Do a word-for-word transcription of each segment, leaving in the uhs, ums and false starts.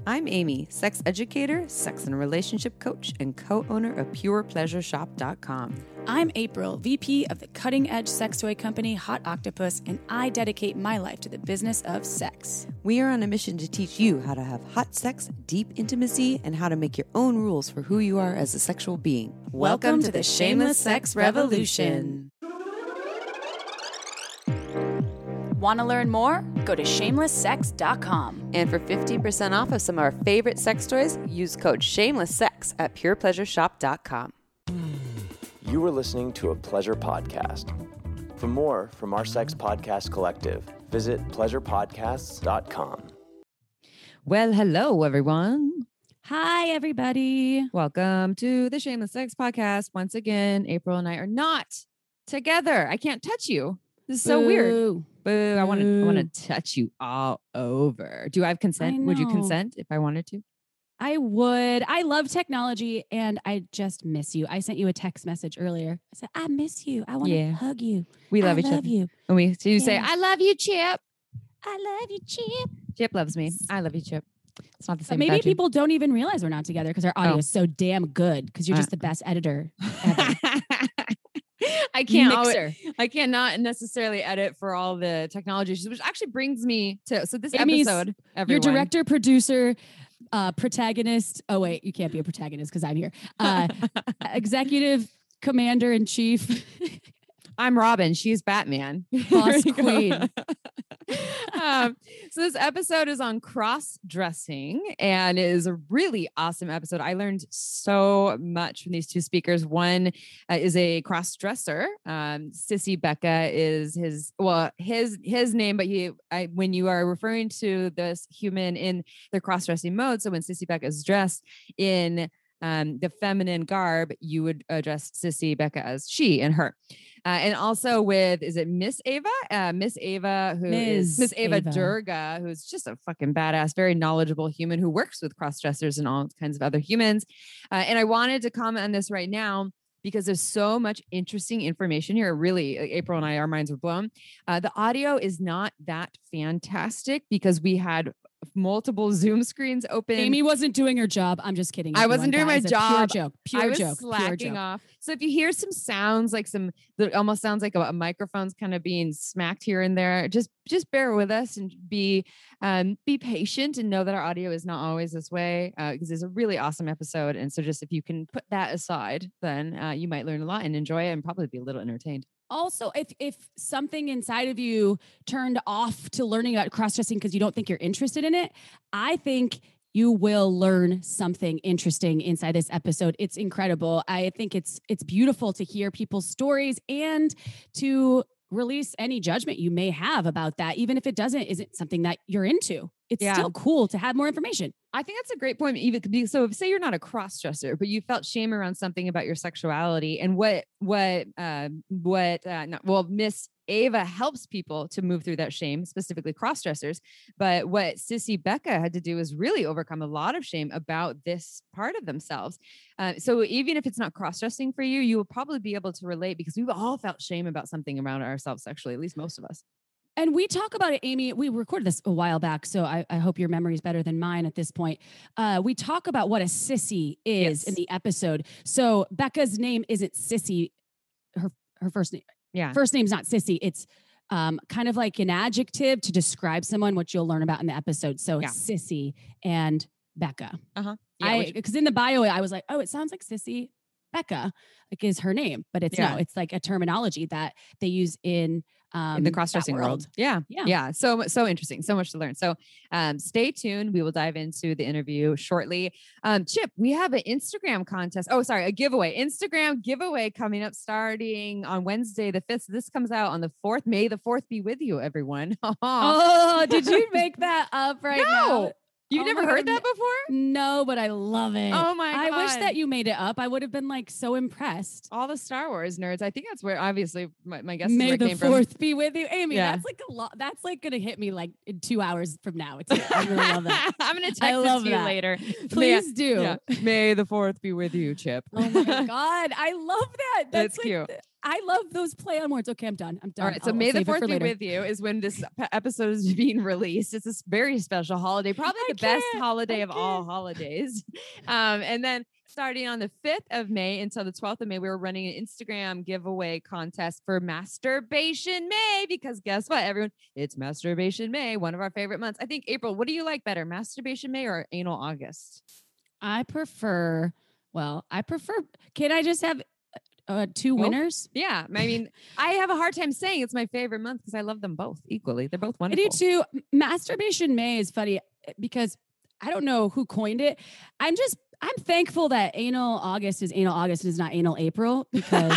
I'm Amy, sex educator, sex and relationship coach, and co-owner of pure pleasure shop dot com. I'm April, V P of the cutting-edge sex toy company Hot Octopuss, and I dedicate my life to the business of sex. We are on a mission to teach you how to have hot sex, deep intimacy, and how to make your own rules for who you are as a sexual being. Welcome, Welcome to, to the Shameless Sex Revolution. Want to learn more? Go to shameless sex dot com. And for fifteen percent off of some of our favorite sex toys, use code shamelesssex at pure pleasure shop dot com. You were listening to a Pleasure Podcast. For more from our Sex Podcast Collective, visit pleasure podcasts dot com. Well, hello, everyone. Hi, everybody. Welcome to the Shameless Sex Podcast. Once again, April and I are not together. I can't touch you. This is so Boo. weird. Boo. I want to I want to touch you all over. Do I have consent? I Would you know. consent if I wanted to? I would. I love technology and I just miss you. I sent you a text message earlier. I said, I miss you. I want to Yeah. hug you. We love I each love other. you. And we so you say, Yeah. I love you, Chip. I love you, Chip. Chip loves me. I love you, Chip. It's not the But same. maybe without you. people don't even realize we're not together because our audio Oh. is so damn good because you're Uh. just the best editor ever. I can't always, Mixer. I cannot necessarily edit for all the technology issues, which actually brings me to so this Amy's- episode. Your Everyone, director, producer, uh, protagonist. Oh, wait, you can't be a protagonist because I'm here. Uh, executive commander in chief. I'm Robin. She's Batman. Boss There you go. queen. um, so this episode is on cross dressing, and it is a really awesome episode. I learned so much from these two speakers. One uh, is a cross dresser. Um, Sissy Becca is his well his his name, but he I, when you are referring to this human in the cross dressing mode, so when Sissy Becca is dressed in um, the feminine garb, you would address Sissy Becca as she and her. Uh, and also with, is it Miss Ava? Uh, Miss Ava, who is Miz Miss Ava, Ava. Durga, who's just a fucking badass, very knowledgeable human who works with cross-dressers and all kinds of other humans. Uh, and I wanted to comment on this right now because there's so much interesting information here. Really, April and I, our minds were blown. Uh, the audio is not that fantastic because we had multiple Zoom screens open. Amy wasn't doing her job. I'm just kidding. I wasn't everyone. doing That my is a job. Pure joke. Pure I was joke. Pure slacking joke. off. So if you hear some sounds like some, that almost sounds like a, a microphone's kind of being smacked here and there, just just bear with us and be um, be patient and know that our audio is not always this way because uh, it's a really awesome episode. And so just if you can put that aside, then uh, you might learn a lot and enjoy it and probably be a little entertained. Also, if if something inside of you turned off to learning about cross-dressing because you don't think you're interested in it, I think you will learn something interesting inside this episode. It's incredible. I think it's it's beautiful to hear people's stories and to release any judgment you may have about that, even if it doesn't isn't something that you're into. It's Yeah. still cool to have more information. I think that's a great point. Even because, so say you're not a cross-dresser, but you felt shame around something about your sexuality, and what what uh, what uh, not, well, Miss Ava helps people to move through that shame, specifically cross-dressers. But what Sissy Becca had to do is really overcome a lot of shame about this part of themselves. Uh, so even if it's not cross-dressing for you, you will probably be able to relate because we've all felt shame about something around ourselves sexually, at least most of us. And we talk about it, Amy. We recorded this a while back, so I, I hope your memory is better than mine at this point. Uh, we talk about what a sissy is Yes. in the episode. So Becca's name isn't Sissy. Her her first name Yeah. first name's not Sissy. It's um, kind of like an adjective to describe someone, which you'll learn about in the episode. So Yeah. Sissy and Becca. Uh-huh. Yeah, I which- because in the bio I was like, oh, it sounds like Sissy Becca, like is her name, but it's Yeah. no, it's like a terminology that they use in um, in the that cross-dressing world. Yeah. Yeah. Yeah. So, so interesting. So much to learn. So um, stay tuned. We will dive into the interview shortly. Um, Chip, we have an Instagram contest. Oh, sorry, a giveaway. Instagram giveaway coming up starting on Wednesday, the fifth. This comes out on the fourth. May the fourth be with you, everyone. Oh, did you make that up right No. now? You've Oh never my heard God. that before? No, but I love it. Oh my I wish God. that you made it up. I would have been like so impressed. All the Star Wars nerds. I think that's where obviously my, my guess is where May it the came from. fourth be with you, Amy. Yeah. That's like a lot. That's like gonna hit me like in two hours from now. It's I really love that. I'm gonna text I love it to you that. later. Please do. Yeah. May the fourth be with you, Chip. Oh my God, I love that. That's That's like, cute. I love those play on words. Okay, I'm done. I'm done. All right. So I'll- I'll May the save it fourth for be later. with you is when this p- episode is being released. It's this very special holiday, probably I the best can't. holiday I of all can't. holidays. Um, and then starting on the fifth of May until the twelfth of May, we were running an Instagram giveaway contest for Masturbation May, because guess what, everyone? It's Masturbation May, one of our favorite months. I think, April, what do you like better, Masturbation May or Anal August? I prefer, well, I prefer, can I just have uh, two Both? winners? Yeah. I mean, I have a hard time saying it's my favorite month because I love them both equally. They're both I wonderful. do too. M- Masturbation May is funny because I don't know who coined it. I'm just, I'm thankful that anal August is anal August and is not anal April because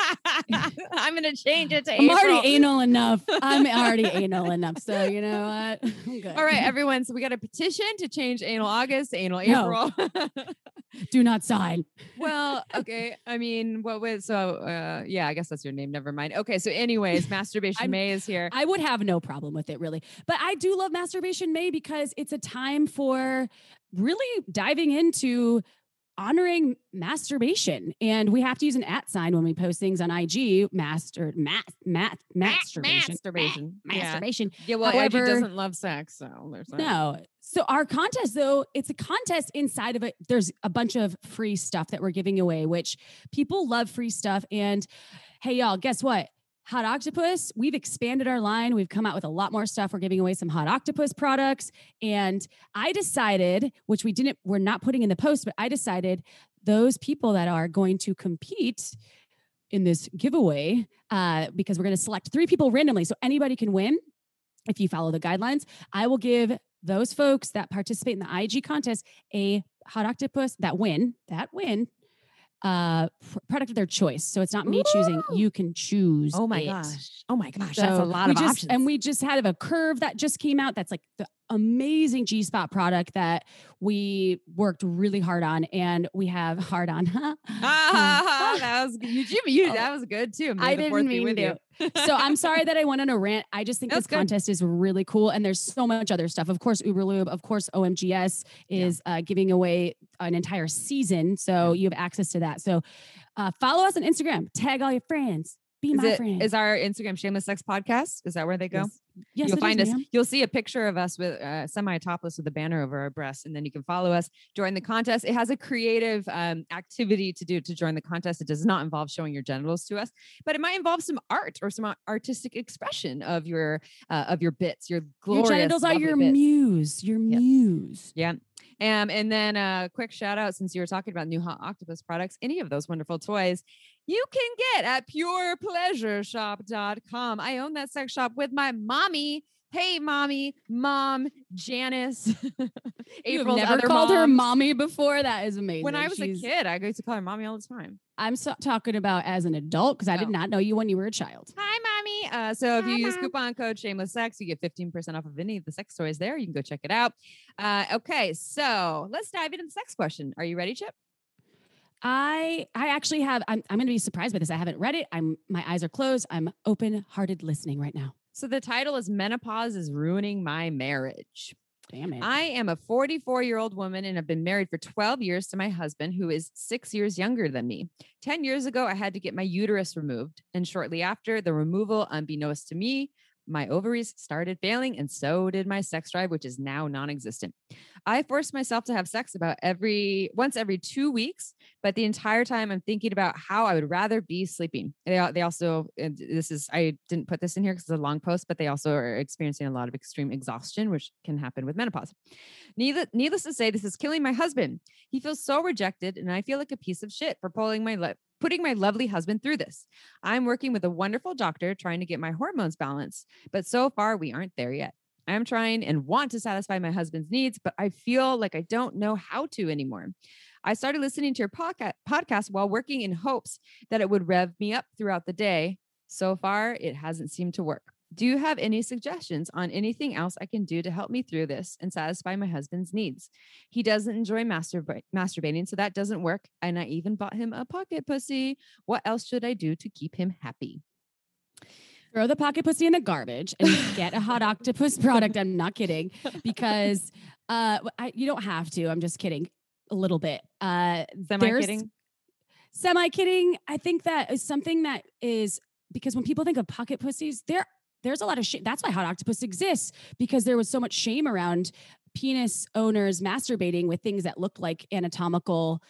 I'm going to change it to I'm April. already anal enough. I'm already anal enough. So you know what? I'm good. All right, everyone. So we got a petition to change anal August to anal No. April. Do not sign. Well, okay. I mean, what was so? Uh, yeah, I guess that's your name. Never mind. Okay. So, anyways, Masturbation I'm- May is here. I would have no problem with it really. But I do love Masturbation May because it's a time for really diving into honoring masturbation. And we have to use an at sign when we post things on I G. Master, mat, mat, masturbation. Masturbation. Ma- Yeah. Masturbation. Yeah. Well, I G However- doesn't love sex, so there's that. No. So our contest though, it's a contest inside of it. There's a bunch of free stuff that we're giving away, which people love free stuff. And hey, y'all, guess what? Hot Octopuss, we've expanded our line. We've come out with a lot more stuff. We're giving away some Hot Octopuss products. And I decided, which we didn't, we're not putting in the post, but I decided those people that are going to compete in this giveaway, uh, because we're going to select three people randomly. So anybody can win if you follow the guidelines. I will give those folks that participate in the I G contest a Hot Octopuss that win, that win, uh pr- product of their choice. So it's not me choosing. Ooh. You can choose. Oh my it. gosh. Oh my gosh. So That's a lot we of just, options. And we just had a curve that just came out. That's like the amazing G Spot product that we worked really hard on, and we have hard on. Ah, that was you, Jimmy. You, Oh. that was good too. May I the didn't fourth be mean with to. you. So I'm sorry that I went on a rant. I just think That's this good. contest is really cool. And there's so much other stuff. Of course, Uberlube, of course, O M G S is uh, giving away an entire season. So you have access to that. So uh, follow us on Instagram, tag all your friends, be Is my it friend. is our Instagram Shameless Sex Podcast? Is that where they go? Yes. Yes, You'll it find is, us. ma'am. You'll see a picture of us with uh, semi-topless with a banner over our breasts, and then you can follow us. Join the contest. It has a creative um, activity to do to join the contest. It does not involve showing your genitals to us, but it might involve some art or some a- artistic expression of your uh, of your bits. Your Your glorious genitals are lovely your bits. muse. Your Yeah. muse. Yeah. Um, and then a quick shout out, since you were talking about new Hot Octopuss products, any of those wonderful toys you can get at pure pleasure shop dot com. I own that sex shop with my mommy. Hey, mommy, mom, Janice. You've April's never other called her mom. mommy before. That is amazing. When I was She's- a kid, I used to call her mommy all the time. I'm so talking about as an adult because I did Oh. not know you when you were a child. Hi, mommy. Uh, so if you Hi, use Mom. coupon code Shameless Sex, you get fifteen percent off of any of the sex toys there. You can go check it out. Uh, okay, so let's dive into the sex question. Are you ready, Chip? I I actually have. I'm I'm going to be surprised by this. I haven't read it. I'm my eyes are closed. I'm open-hearted listening right now. So the title is Menopause is Ruining My Marriage. Damn it. I am a forty-four year old woman and have been married for twelve years to my husband, who is six years younger than me. ten years ago, I had to get my uterus removed. And shortly after the removal, unbeknownst to me, my ovaries started failing, and so did my sex drive, which is now non-existent. I forced myself to have sex about every once every two weeks, but the entire time I'm thinking about how I would rather be sleeping. They, al- they also, and this is, I didn't put this in here because it's a long post, but they also are experiencing a lot of extreme exhaustion, which can happen with menopause. Needless, needless to say, this is killing my husband. He feels so rejected, and I feel like a piece of shit for pulling my lip. Putting my lovely husband through this. I'm working with a wonderful doctor trying to get my hormones balanced, but so far we aren't there yet. I'm trying and want to satisfy my husband's needs, but I feel like I don't know how to anymore. I started listening to your podca- podcast while working in hopes that it would rev me up throughout the day. So far, it hasn't seemed to work. Do you have any suggestions on anything else I can do to help me through this and satisfy my husband's needs? He doesn't enjoy masturba- masturbating, so that doesn't work. And I even bought him a pocket pussy. What else should I do to keep him happy? Throw the pocket pussy in the garbage and get a Hot Octopuss product. I'm not kidding, because uh, I, you don't have to. I'm just kidding a little bit. Uh, Semi there's- kidding. Semi kidding. I think that is something that is because when people think of pocket pussies, there there's a lot of shame. That's why Hot Octopuss exists, because there was so much shame around penis owners masturbating with things that looked like anatomical,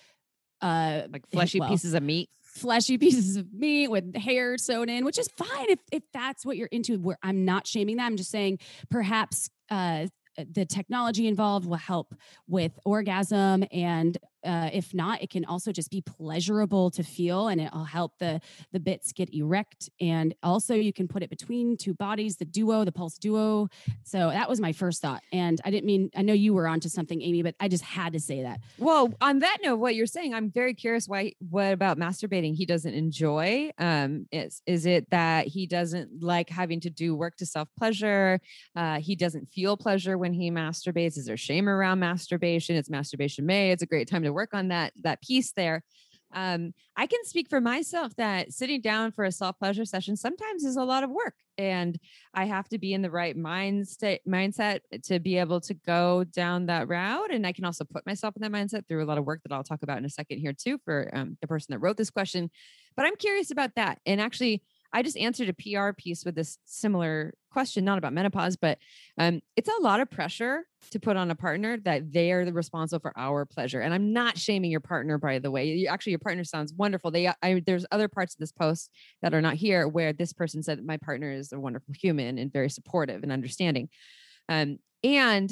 uh, Like fleshy well, pieces of meat. fleshy pieces of meat with hair sewn in, which is fine if if that's what you're into. Where I'm not shaming that. I'm just saying perhaps uh, the technology involved will help with orgasm, and uh, if not, it can also just be pleasurable to feel, and it'll help the the bits get erect. And also, you can put it between two bodies, the duo, the pulse duo. So that was my first thought, and I didn't mean. I know you were onto something, Amy, but I just had to say that. Well, on that note, what you're saying, I'm very curious why, what about masturbating he doesn't enjoy? Um, is, is it that he doesn't like having to do work to self-pleasure? Uh, he doesn't feel pleasure when he masturbates? Is there shame around masturbation? It's masturbation May. It's a great time to work on that, that piece there. Um, I can speak for myself that sitting down for a self-pleasure session sometimes is a lot of work, and I have to be in the right mindset mindset to be able to go down that route. And I can also put myself in that mindset through a lot of work that I'll talk about in a second here too, for um, the person that wrote this question. But I'm curious about that. And actually, I just answered a P R piece with this similar question, not about menopause, but um, it's a lot of pressure to put on a partner that they are the responsible for our pleasure. And I'm not shaming your partner, by the way. You, actually, your partner sounds wonderful. They, I, there's other parts of this post that are not here where this person said my partner is a wonderful human and very supportive and understanding. Um, and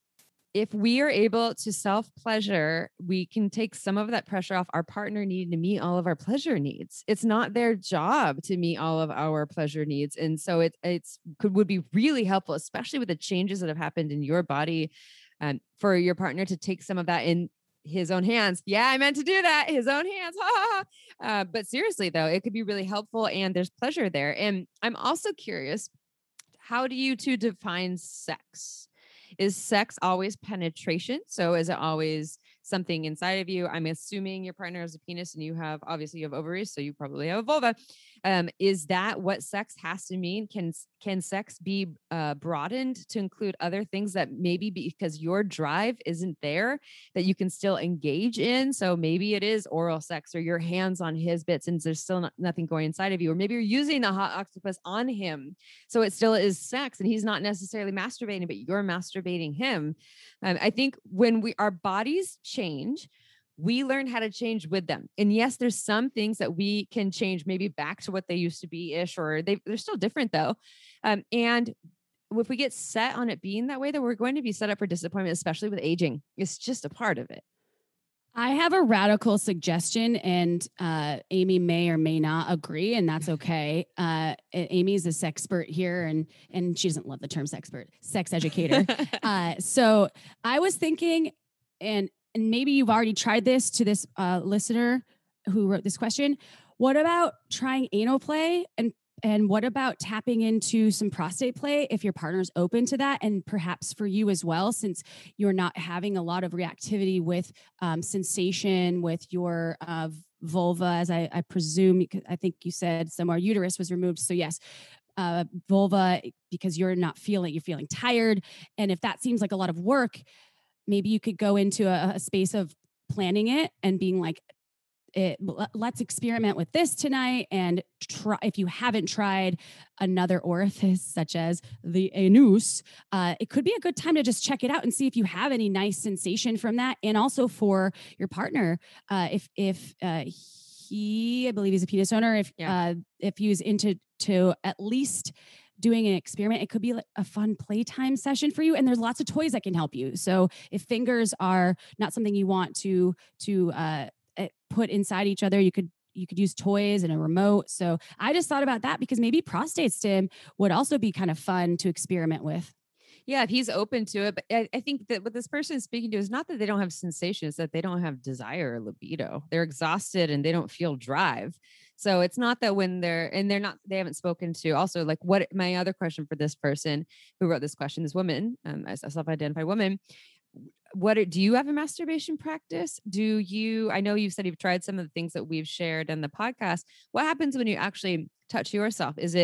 if we are able to self-pleasure, we can take some of that pressure off our partner needing to meet all of our pleasure needs. It's not their job to meet all of our pleasure needs. And so it it's could would be really helpful, especially with the changes that have happened in your body, um, for your partner to take some of that in his own hands. Yeah, I meant to do that. His own hands. Ha, ha, ha. Uh, but seriously, though, it could be really helpful, and there's pleasure there. And I'm also curious, how do you two define sex? Is sex always penetration? So is it always something inside of you? I'm assuming your partner has a penis and you have, obviously you have ovaries, so you probably have a vulva. Um, is that what sex has to mean? Can, can sex be uh, broadened to include other things that maybe because your drive isn't there, that you can still engage in? So maybe it is oral sex or your hands on his bits and there's still not, nothing going inside of you. Or maybe you're using the hot octopus on him, so it still is sex and he's not necessarily masturbating, but you're masturbating him. Um, I think when we our bodies change, we learn how to change with them. And yes, there's some things that we can change maybe back to what they used to be ish, or they, they're still different though. Um, and if we get set on it being that way, then we're going to be set up for disappointment, especially with aging. It's just a part of it. I have a radical suggestion, and uh, Amy may or may not agree, and that's okay. Uh, Amy's a sexpert here, and and she doesn't love the term sexpert, sex educator. uh, so I was thinking, and and maybe you've already tried this to this uh, listener who wrote this question. What about trying anal play, and and what about tapping into some prostate play if your partner's open to that? And perhaps for you as well, since you're not having a lot of reactivity with um, sensation with your uh, vulva, as I, I presume, I think you said somewhere uterus was removed. So yes, uh, vulva, because you're not feeling, you're feeling tired. And if that seems like a lot of work, maybe you could go into a, a space of planning it and being like, It, let's experiment with this tonight. And try, if you haven't tried another orifice such as the anus, uh, it could be a good time to just check it out and see if you have any nice sensation from that. And also for your partner, uh, if if uh, he, I believe he's a penis owner, if yeah. uh, if he's into to at least doing an experiment, it could be like a fun playtime session for you. And there's lots of toys that can help you. So if fingers are not something you want to to uh, put inside each other, you could you could use toys and a remote. So I just thought about that because maybe prostate stim would also be kind of fun to experiment with. Yeah, if he's open to it. But I, I think that what this person is speaking to is not that they don't have sensation, it's that they don't have desire or libido. They're exhausted and they don't feel drive. So it's not that when they're, and they're not, they haven't spoken to also like what my other question for this person who wrote this question, this woman, um, a self-identified woman, what do you have a masturbation practice? Do you, I know you said you've tried some of the things that we've shared on the podcast. What happens when you actually touch yourself? Is it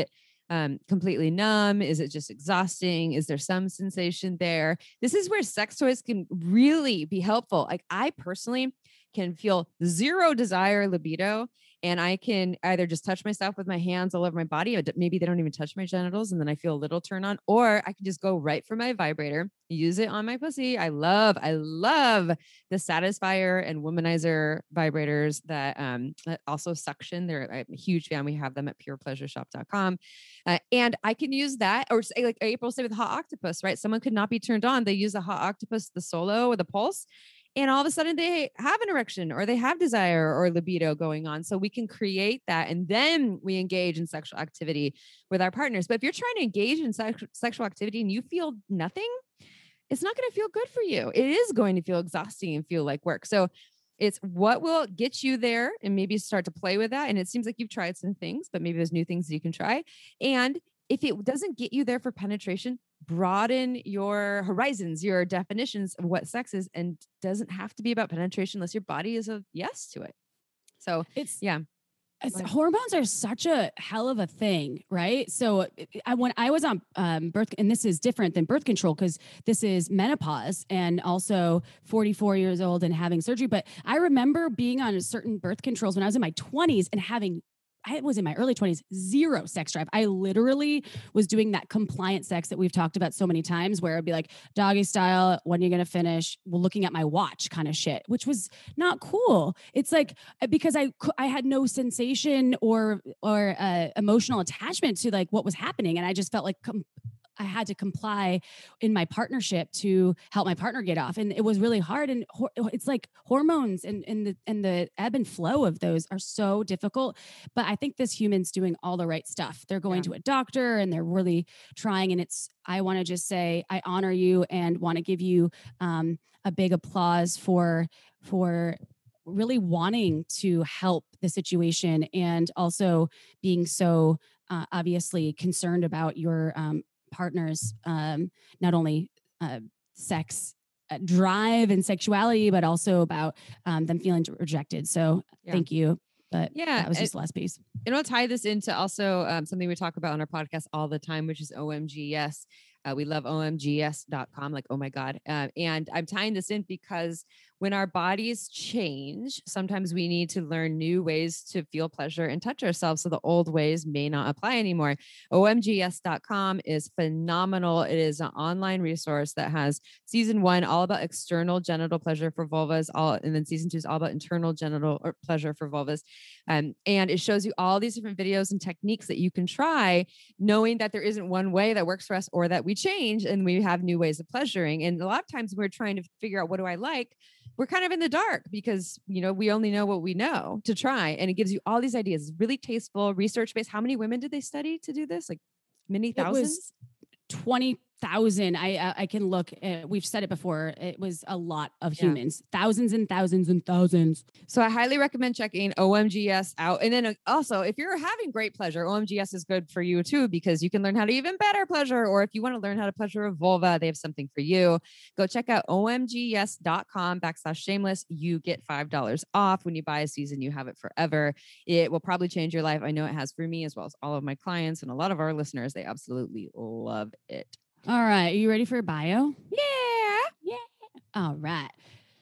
um, completely numb? Is it just exhausting? Is there some sensation there? This is where sex toys can really be helpful. Like I personally can feel zero desire, libido, and I can either just touch myself with my hands all over my body, or maybe they don't even touch my genitals, and then I feel a little turn on, or I can just go right for my vibrator, use it on my pussy. I love, I love the Satisfier and Womanizer vibrators that um, also suction. They're I'm a huge fan. We have them at pure pleasure shop dot com. Uh, and I can use that, or say like April said with Hot Octopuss, right? Someone could not be turned on. They use the Hot Octopuss, the Solo or the Pulse, and all of a sudden they have an erection or they have desire or libido going on. So we can create that. And then we engage in sexual activity with our partners. But if you're trying to engage in sex- sexual activity and you feel nothing, it's not going to feel good for you. It is going to feel exhausting and feel like work. So it's what will get you there, and maybe start to play with that. And it seems like you've tried some things, but maybe there's new things that you can try. And if it doesn't get you there for penetration, broaden your horizons, your definitions of what sex is, and doesn't have to be about penetration unless your body is a yes to it. So It's yeah. It's, hormones are such a hell of a thing, right? So I, when I was on um, birth, and this is different than birth control because this is menopause and also forty-four years old and having surgery. But I remember being on certain birth controls when I was in my twenties and having I was in my early twenties, zero sex drive. I literally was doing that compliant sex that we've talked about so many times where it'd be like doggy style, when are you going to finish? Well, looking at my watch kind of shit, which was not cool. It's like, because I, I had no sensation or, or uh, emotional attachment to like what was happening. And I just felt like com- I had to comply in my partnership to help my partner get off. And it was really hard. And ho- it's like hormones and, and the, and the ebb and flow of those are so difficult. But I think this human's doing all the right stuff. They're going yeah. to a doctor and they're really trying. And it's, I want to just say, I honor you and want to give you um, a big applause for, for really wanting to help the situation and also being so uh, obviously concerned about your um, partners, um, not only uh, sex uh, drive and sexuality, but also about um, them feeling rejected. So yeah. thank you. But yeah, that was just it, the last piece. And I'll tie this into also um, something we talk about on our podcast all the time, which is O M G yes. Uh, we love O M G yes dot com, like, oh my God. Uh, and I'm tying this in because when our bodies change, sometimes we need to learn new ways to feel pleasure and touch ourselves. So the old ways may not apply anymore. O M G yes dot com is phenomenal. It is an online resource that has season one, all about external genital pleasure for vulvas, all, and then season two is all about internal genital or pleasure for vulvas. Um, and it shows you all these different videos and techniques that you can try, knowing that there isn't one way that works for us or that we change and we have new ways of pleasuring. And a lot of times we're trying to figure out, what do I like? We're kind of in the dark because, you know, we only know what we know to try. And it gives you all these ideas. It's really tasteful, research-based. How many women did they study to do this? Like many thousands? twenty thousand. I, I I can look. Uh, we've said it before. It was a lot of humans, yeah. thousands and thousands and thousands. So I highly recommend checking O M G yes out. And then also, if you're having great pleasure, O M G yes is good for you too, because you can learn how to even better pleasure. Or if you want to learn how to pleasure a vulva, they have something for you. Go check out O M G yes dot com backslash shameless. You get five dollars off when you buy a season. You have it forever. It will probably change your life. I know it has for me, as well as all of my clients and a lot of our listeners. They absolutely love it. All right. Are you ready for a bio? Yeah. Yeah. All right.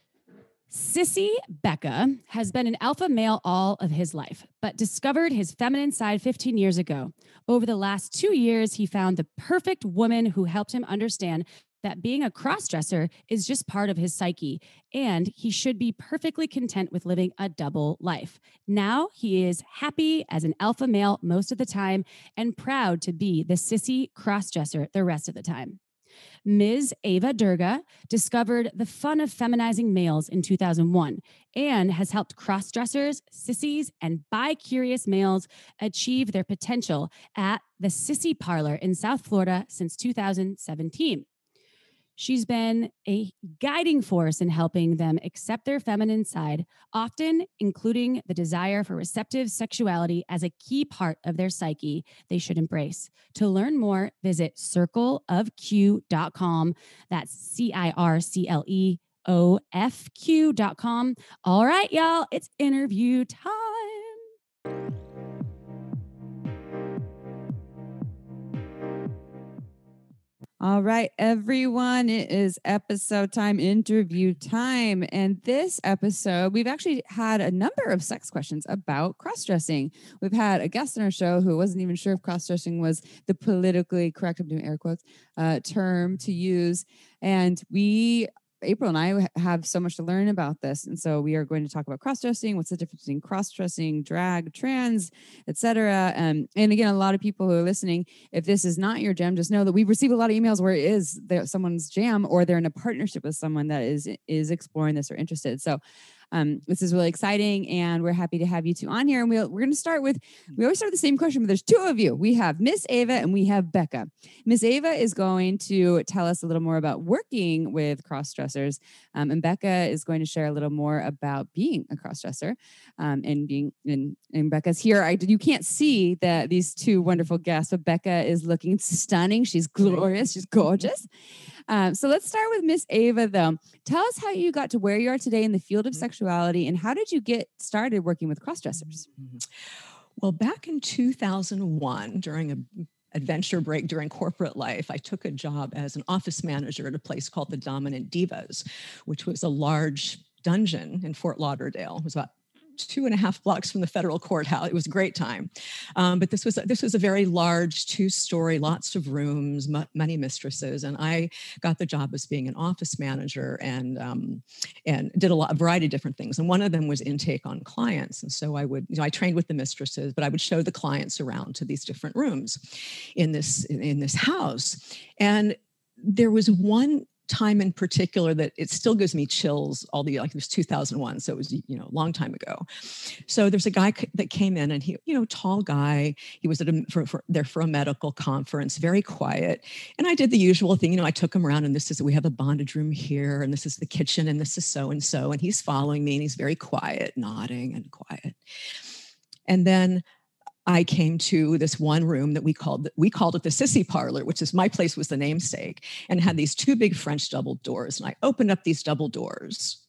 Sissy Becca has been an alpha male all of his life, but discovered his feminine side fifteen years ago. Over the last two years, he found the perfect woman who helped him understand that being a crossdresser is just part of his psyche, and he should be perfectly content with living a double life. Now he is happy as an alpha male most of the time and proud to be the sissy crossdresser the rest of the time. Miz Ava Durga discovered the fun of feminizing males in two thousand one and has helped crossdressers, sissies, and bi-curious males achieve their potential at the Sissy Parlor in South Florida since two thousand seventeen. She's been a guiding force in helping them accept their feminine side, often including the desire for receptive sexuality as a key part of their psyche they should embrace. To learn more, visit circle of q dot com. That's C I R C L E O F Q dot com. All right, y'all, it's interview time. All right, everyone, it is episode time, interview time. And this episode, we've actually had a number of sex questions about cross-dressing. We've had a guest on our show who wasn't even sure if cross-dressing was the politically correct, I'm doing air quotes, uh, term to use. And we April and I have so much to learn about this. And so we are going to talk about cross-dressing, what's the difference between cross-dressing, drag, trans, et cetera. Um, and again, a lot of people who are listening, if this is not your jam, just know that we receive a lot of emails where it is someone's jam, or they're in a partnership with someone that is, is exploring this or interested. So Um, this is really exciting, and we're happy to have you two on here. And we'll, we're going to start with, we always start with the same question, but there's two of you. We have Miss Ava and we have Becca. Miss Ava is going to tell us a little more about working with cross-dressers, um, and Becca is going to share a little more about being a cross-dresser, um, and being, and, and Becca's here. I, you can't see that these two wonderful guests, but Becca is looking stunning. She's glorious. She's gorgeous. Um, so let's start with Miss Ava, though. Tell us how you got to where you are today in the field of sexuality, and how did you get started working with cross-dressers? Well, back in two thousand one, during an adventure break during corporate life, I took a job as an office manager at a place called the Dominant Divas, which was a large dungeon in Fort Lauderdale. It was about two and a half blocks from the federal courthouse. It was a great time. Um, but this was, this was a very large two-story, lots of rooms, m- many mistresses. And I got the job as being an office manager, and, um, and did a lot, a variety of different things. And one of them was intake on clients. And so I would, you know, I trained with the mistresses, but I would show the clients around to these different rooms in this, in this house. And there was one time in particular that it still gives me chills, all the, like it was two thousand one. So it was, you know, a long time ago. So there's a guy c- that came in, and he, you know, tall guy, he was at a, for, for, there for a medical conference, very quiet. And I did the usual thing, you know, I took him around, and this is, we have a bondage room here, and this is the kitchen, and this is so-and-so. And he's following me, and he's very quiet, nodding and quiet. And then I came to this one room that we called, we called it the sissy parlor, which is, my place was the namesake, and had these two big French double doors. And I opened up these double doors.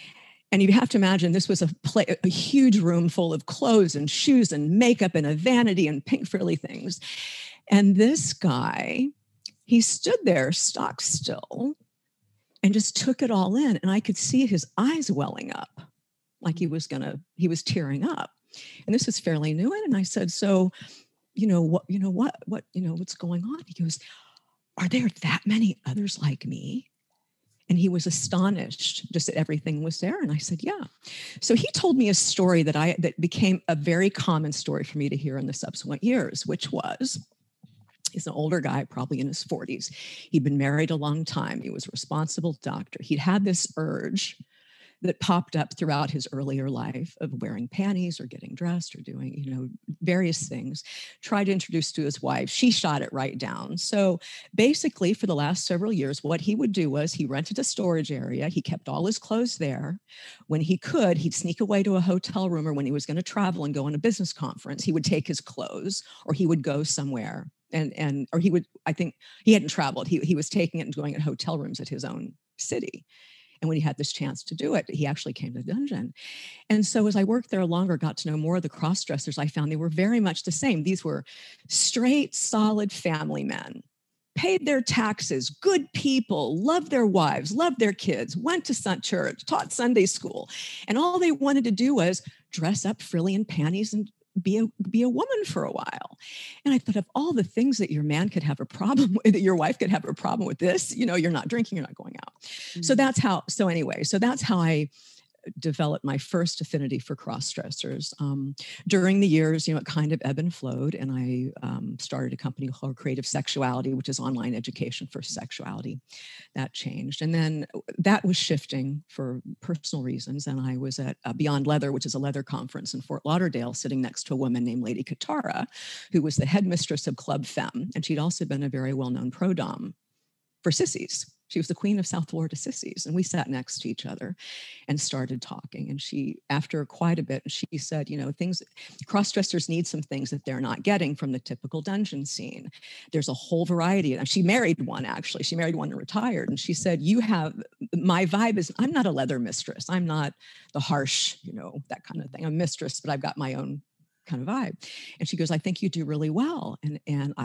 And you have to imagine this was a, play, a huge room full of clothes and shoes and makeup and a vanity and pink frilly things. And this guy, he stood there stock still and just took it all in. And I could see his eyes welling up, like he was gonna, he was tearing up. And this was fairly new. And I said, so, you know, what, you know, what, what, you know, what's going on? He goes, are there that many others like me? And he was astonished just that everything was there. And I said, yeah. So he told me a story that I, that became a very common story for me to hear in the subsequent years, which was, he's an older guy, probably in his forties. He'd been married a long time. He was a responsible doctor. He'd had this urge that popped up throughout his earlier life of wearing panties or getting dressed or doing, you know, various things. Tried to introduce to his wife. She shot it right down. So basically, for the last several years, what he would do was he rented a storage area. He kept all his clothes there. When he could, he'd sneak away to a hotel room, or when he was going to travel and go on a business conference, he would take his clothes, or he would go somewhere and, and, or he would, I think he hadn't traveled. He, he was taking it and going at hotel rooms at his own city. And when he had this chance to do it, he actually came to the dungeon. And so as I worked there longer, got to know more of the cross-dressers, I found they were very much the same. These were straight, solid family men, paid their taxes, good people, loved their wives, loved their kids, went to Sun church, taught Sunday school. And all they wanted to do was dress up frilly in panties and be a, be a woman for a while. And I thought, of all the things that your man could have a problem with, that your wife could have a problem with this, you know, you're not drinking, you're not going out. Mm-hmm. So that's how, so anyway, so that's how I developed my first affinity for cross-dressers. Um, during the years, you know, it kind of ebbed and flowed, and I um, started a company called Creative Sexuality, which is online education for sexuality. That changed. And then that was shifting for personal reasons. And I was at uh, Beyond Leather, which is a leather conference in Fort Lauderdale, sitting next to a woman named Lady Katara, who was the headmistress of Club Femme. And she'd also been a very well-known pro-dom for sissies. She was the queen of South Florida sissies. And we sat next to each other and started talking. And she, after quite a bit, she said, you know, things, cross-dressers need some things that they're not getting from the typical dungeon scene. There's a whole variety. And she married one, actually. She married one and retired. And she said, you have, my vibe is, I'm not a leather mistress. I'm not the harsh, you know, that kind of thing. I'm a mistress, but I've got my own kind of vibe. And she goes, I think you do really well. And, and I,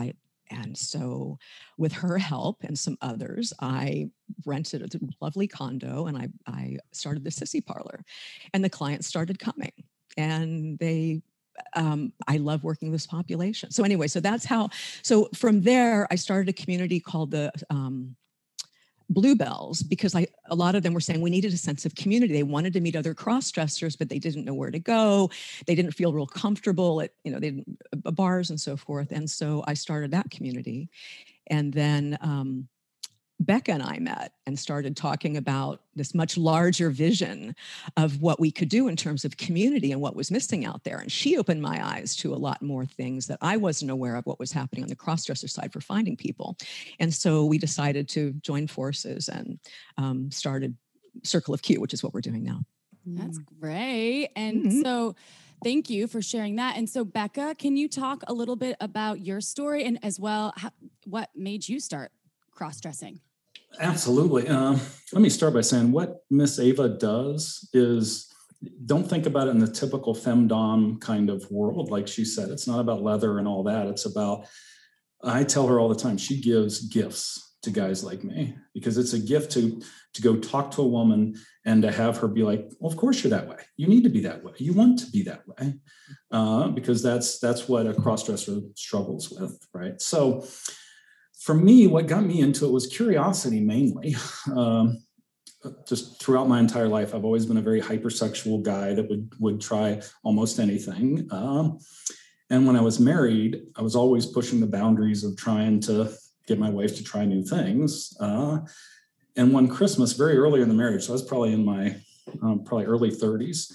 And so with her help and some others, I rented a lovely condo and I, I started the Sissy Parlor, and the clients started coming, and they, um, I love working with this population. So anyway, so that's how, so from there, I started a community called the, um, Bluebells, because I, a lot of them were saying we needed a sense of community. They wanted to meet other cross-dressers, but they didn't know where to go. They didn't feel real comfortable at, you know, they didn't, uh, bars and so forth. And so I started that community. And then um, Becca and I met and started talking about this much larger vision of what we could do in terms of community and what was missing out there. And she opened my eyes to a lot more things that I wasn't aware of what was happening on the crossdresser side for finding people. And so we decided to join forces and um, started Circle of Q, which is what we're doing now. That's great. And Mm-hmm. so thank you for sharing that. And so Becca, can you talk a little bit about your story and as well, how, what made you start cross-dressing? Absolutely. Um, let me start by saying what Miss Ava does is don't think about it in the typical femdom kind of world. Like she said, it's not about leather and all that. It's about, I tell her all the time, she gives gifts to guys like me, because it's a gift to, to go talk to a woman and to have her be like, well, of course you're that way. You need to be that way. You want to be that way. Uh, because that's, that's what a crossdresser struggles with. Right. So for me, what got me into it was curiosity mainly. Um, just throughout my entire life, I've always been a very hypersexual guy that would, would try almost anything. Um, and when I was married, I was always pushing the boundaries of trying to get my wife to try new things. Uh, and one Christmas, very early in the marriage, so I was probably in my um, probably early thirties,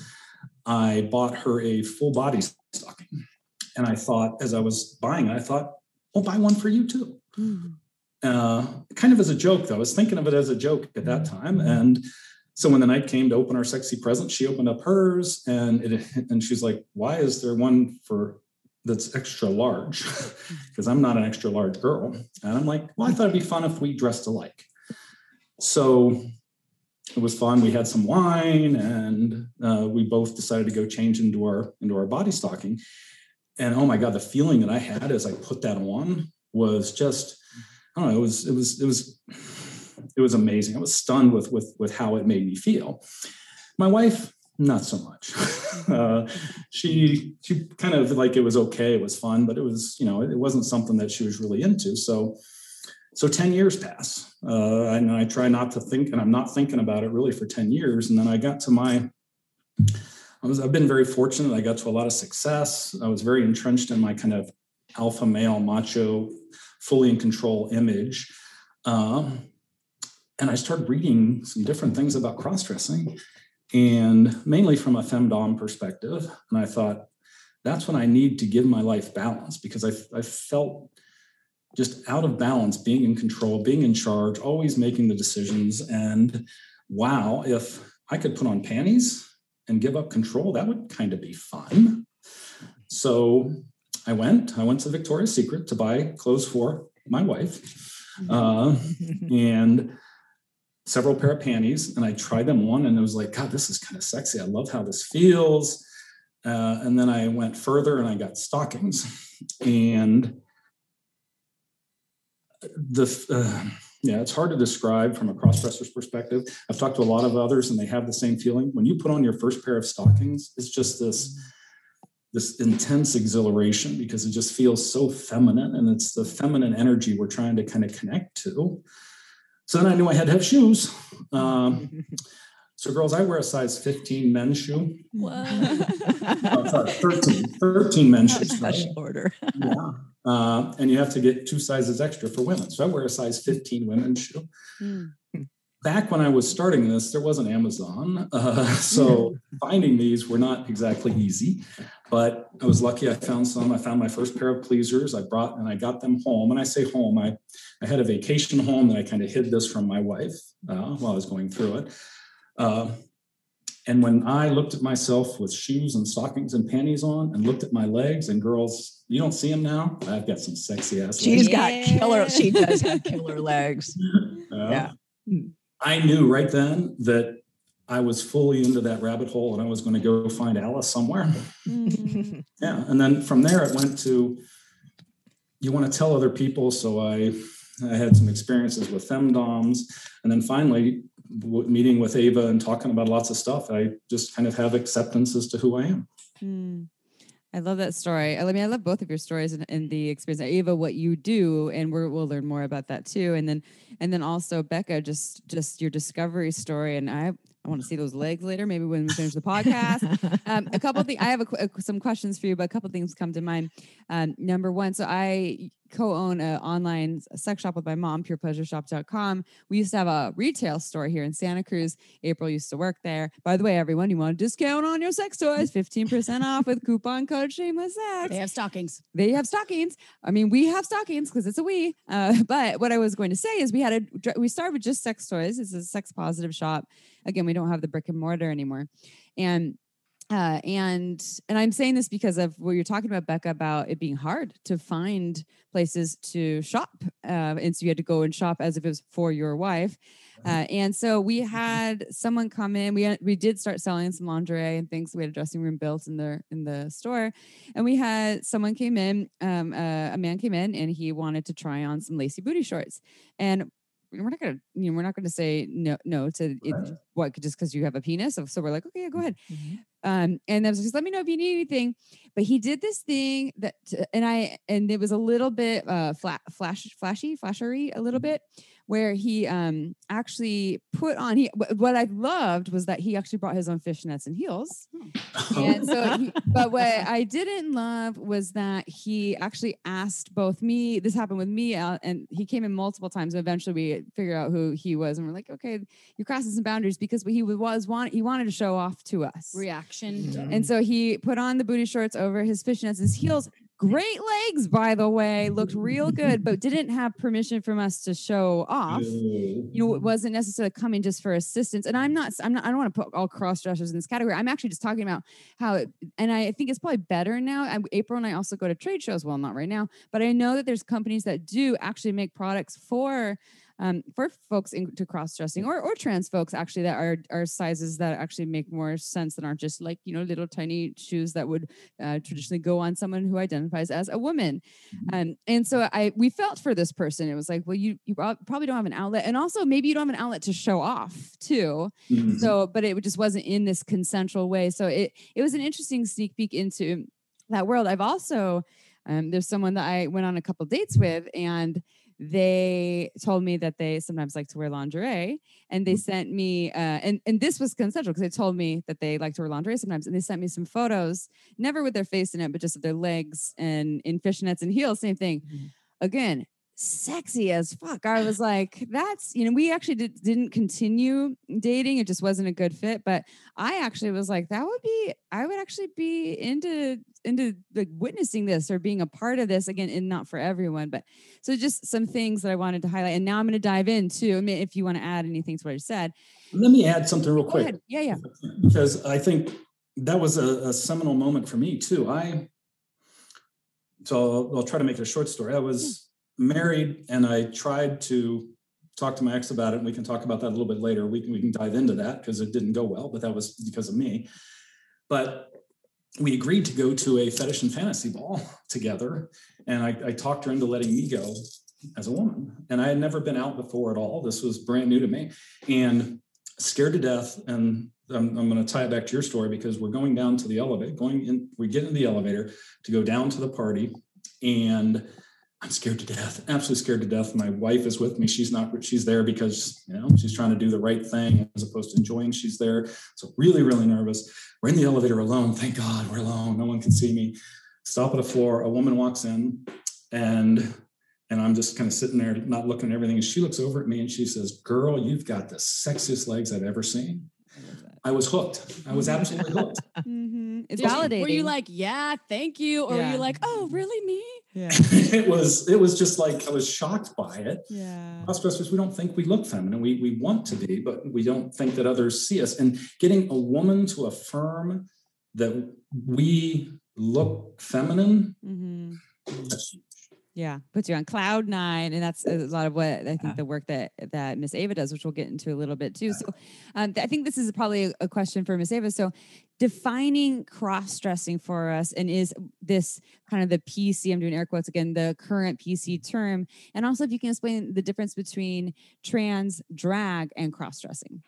I bought her a full body stocking. And I thought, as I was buying it, I thought, I'll buy one for you too. Uh, kind of as a joke, though. I was thinking of it as a joke at that time. And so when the night came to open our sexy present, she opened up hers, and it, and she's like, why is there one for that's extra large? Because I'm not an extra large girl. And I'm like, well, I thought it'd be fun if we dressed alike. So it was fun. We had some wine, and uh, we both decided to go change into our into our body stocking. And oh my God, the feeling that I had as I put that on was just, I don't know, it was, it was, it was, it was amazing. I was stunned with, with, with how it made me feel. My wife, not so much. uh, she, she kind of like, it was okay. It was fun, but it was, you know, it, it wasn't something that she was really into. So, so ten years pass. Uh, and I try not to think, and I'm not thinking about it really for ten years. And then I got to my, I was, I've been very fortunate. I got to a lot of success. I was very entrenched in my kind of alpha male, macho, fully in control image. Um, and I started reading some different things about cross-dressing, and mainly from a femdom perspective. And I thought, that's when I need to give my life balance, because I, I felt just out of balance, being in control, being in charge, always making the decisions. And wow, if I could put on panties and give up control, that would kind of be fun. So I went, I went to Victoria's Secret to buy clothes for my wife, uh, and several pair of panties. And I tried them on, and it was like, God, this is kind of sexy. I love how this feels. Uh, and then I went further and I got stockings, and the, uh, yeah, it's hard to describe from a cross-dresser's perspective. I've talked to a lot of others, and they have the same feeling. When you put on your first pair of stockings, it's just this, this intense exhilaration, because it just feels so feminine, and it's the feminine energy we're trying to kind of connect to. So then I knew I had to have shoes. Um, so girls, I wear a size fifteen men's shoe. What? Oh, sorry, thirteen, thirteen men's shoes. Special order. Yeah. Uh, and you have to get two sizes extra for women. So I wear a size fifteen women's shoe. Mm. Back when I was starting this, there wasn't Amazon. Uh, so finding these were not exactly easy, but I was lucky. I found some. I found my first pair of pleasers. I brought and I got them home. And I say home, I, I had a vacation home that I kind of hid this from my wife uh, while I was going through it. Uh, and when I looked at myself with shoes and stockings and panties on and looked at my legs, and girls, you don't see them now. I've got some sexy ass legs. She's got killer, she does have killer legs. Uh, Yeah. I knew right then that I was fully into that rabbit hole, and I was going to go find Alice somewhere. Mm. Yeah. And then from there, it went to you want to tell other people. So I, I had some experiences with femdoms, and then finally w- meeting with Ava and talking about lots of stuff. I just kind of have acceptance as to who I am. Mm. I love that story. I mean, I love both of your stories and, and the experience. Ava, what you do, and we're, we'll learn more about that too. And then, and then also Becca, just just your discovery story. And I, I want to see those legs later. Maybe when we finish the podcast. um, a couple of things. I have a, a, some questions for you, but a couple of things come to mind. Um, number one, so I co-own an online sex shop with my mom, pure pleasure shop dot com. We used to have a retail store here in Santa Cruz. April used to work there. By the way, everyone, you want a discount on your sex toys, fifteen percent off with coupon code Shameless Sex. They have stockings. They have stockings. I mean, we have stockings because it's a we. Uh, but what I was going to say is we had a, we started with just sex toys. It's a sex positive shop. Again, we don't have the brick and mortar anymore. And Uh, and and I'm saying this because of what you're talking about, Becca, about it being hard to find places to shop. Uh, and so you had to go and shop as if it was for your wife. Uh, and so we had someone come in. We had, we did start selling some lingerie and things. We had a dressing room built in the in the store, and we had someone came in. Um, uh, a man came in and he wanted to try on some lacy booty shorts. And we're not gonna, you know, we're not gonna say no, no to it, what just because you have a penis. So, so we're like, okay, yeah, go ahead. Mm-hmm. Um, and I was just, let me know if you need anything. But he did this thing that, and I, and it was a little bit uh, flat, flash, flashy, flashery, a little bit, where he um actually put on. He what I loved was that he actually brought his own fishnets and heels. Oh. And so, he, but what I didn't love was that he actually asked both me. This happened with me, uh, and he came in multiple times. And eventually, we figured out who he was, and we're like, okay, you're crossing some boundaries because he was want he wanted to show off to us. Reaction. Mm-hmm. And so he put on the booty shorts over his fishnets, his heels. Great legs, by the way, looked real good, but didn't have permission from us to show off. You know, it wasn't necessarily coming just for assistance. And I'm not, I'm not, I don't want to put all cross dressers in this category. I'm actually just talking about how, it, and I think it's probably better now. I, April and I also go to trade shows. Well, not right now, but I know that there's companies that do actually make products for Um, for folks into cross-dressing or, or trans folks actually that are, are sizes that actually make more sense that aren't just like, you know, little tiny shoes that would uh, traditionally go on someone who identifies as a woman. Um, and so I, we felt for this person. It was like, well, you, you probably don't have an outlet. And also maybe you don't have an outlet to show off too. Mm-hmm. So, but it just wasn't in this consensual way. So it, it was an interesting sneak peek into that world. I've also, um, there's someone that I went on a couple dates with, and they told me that they sometimes like to wear lingerie, and they sent me, uh, and, and this was consensual because they told me that they like to wear lingerie sometimes. And they sent me some photos, never with their face in it, but just of their legs and in fishnets and heels, same thing. Mm-hmm. Again, sexy as fuck. I was like, that's, you know, we actually did, didn't continue dating. It just wasn't a good fit. But I actually was like, that would be, I would actually be into, into like witnessing this or being a part of this again, and not for everyone, but so just some things that I wanted to highlight. And now I'm going to dive into, I mean, if you want to add anything to what I said. Let me add something real Go quick. ahead. Yeah. Yeah. Because I think that was a, a seminal moment for me too. I, so I'll, I'll try to make it a short story. I was married, and I tried to talk to my ex about it, and we can talk about that a little bit later. We can, we can dive into that because it didn't go well, but that was because of me. But we agreed to go to a fetish and fantasy ball together, and I, I talked her into letting me go as a woman. And I had never been out before at all. This was brand new to me, and scared to death. And I'm, I'm going to tie it back to your story, because we're going down to the elevator, going in, we get in the elevator to go down to the party, and I'm scared to death, absolutely scared to death. My wife is with me. She's not, she's there because, you know, she's trying to do the right thing as opposed to enjoying. She's there. So really, really nervous. We're in the elevator alone. Thank God we're alone. No one can see me. Stop at the floor. A woman walks in, and, and I'm just kind of sitting there, not looking at everything. And she looks over at me and she says, "Girl, you've got the sexiest legs I've ever seen." I was hooked. I was absolutely hooked. Mm-hmm. It's Did validating. You, were you like, yeah, thank you? Or yeah. were you like, oh, really, me? Yeah. it was, it was just like, I was shocked by it. Yeah. Cross-dressers, we don't think we look feminine. We, we want to be, but we don't think that others see us. And getting a woman to affirm that we look feminine, mm-hmm. that's huge. Yeah, puts you on cloud nine, and that's a lot of what I think Yeah. the work that that Miss Ava does, which we'll get into a little bit too. So, um, I think this is probably a, a question for Miss Ava. So, defining cross-dressing for us, and is this kind of the P C? I'm doing air quotes again, the current P C term, and also if you can explain the difference between trans, drag, and cross-dressing.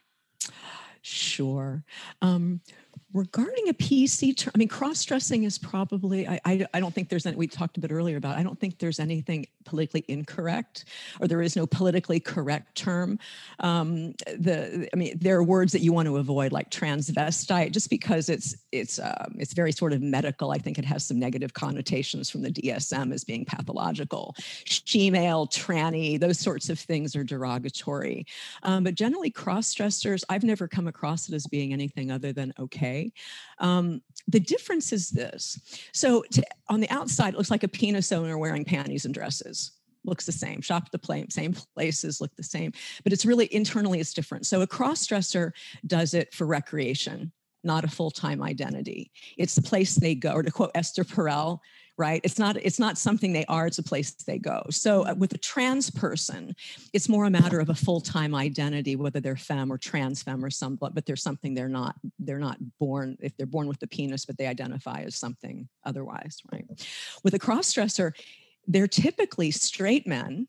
Sure. Um, regarding a P C term, I mean, cross-dressing is probably, I, I, I don't think there's any, we talked a bit earlier about, I don't think there's anything politically incorrect, or there is no politically correct term. Um, the, I mean, there are words that you want to avoid, like transvestite, just because it's, it's, um, it's very sort of medical. I think it has some negative connotations from the D S M as being pathological. She-male, tranny, those sorts of things are derogatory. Um, but generally, cross-dressers, I've never come across it as being anything other than okay. Um, the difference is this. So to, on the outside, it looks like a penis owner wearing panties and dresses. Looks the same. Shop at the play, same places, look the same. But it's really internally, it's different. So a cross-dresser does it for recreation, not a full-time identity. It's the place they go, or to quote Esther Perel, right? It's not, it's not something they are, it's a place they go. So uh, with a trans person, it's more a matter of a full-time identity, whether they're femme or trans femme or some, but, but there's something they're not, they're not born, if they're born with the penis, but they identify as something otherwise, right? With a cross-dresser, they're typically straight men.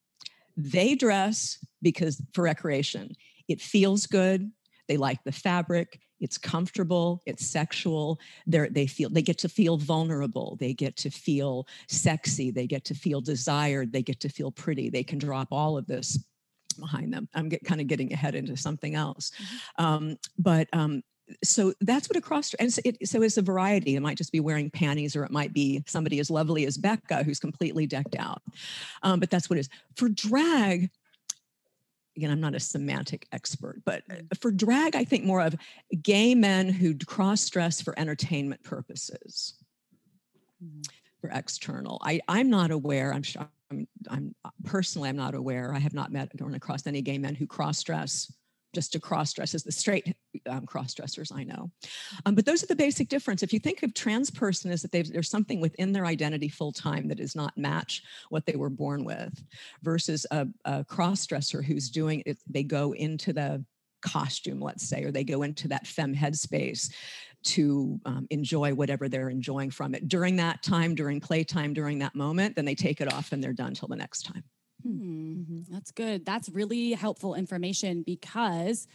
They dress because for recreation. It feels good. They like the fabric. It's comfortable. It's sexual. They're, they feel, they get to feel vulnerable. They get to feel sexy. They get to feel desired. They get to feel pretty. They can drop all of this behind them. I'm get, kind of getting ahead into something else. Mm-hmm. Um, but um, so that's what a cross, and so, it, so it's a variety. It might just be wearing panties, or it might be somebody as lovely as Becca who's completely decked out. Um, but that's what it is. For drag, again, I'm not a semantic expert, but for drag, I think more of gay men who cross-dress for entertainment purposes, mm-hmm. for external. I, I'm not aware, I'm, I'm, I'm personally, I'm not aware, I have not met or run across any gay men who cross-dress just to cross-dress as the straight um, cross-dressers I know. Um, but those are the basic difference. If you think of trans person as that there's something within their identity full-time that does not match what they were born with, versus a, a cross-dresser who's doing it, they go into the costume, let's say, or they go into that femme headspace to um, enjoy whatever they're enjoying from it. During that time, during playtime, during that moment, then they take it off and they're done till the next time. Mm-hmm. That's good. That's really helpful information, because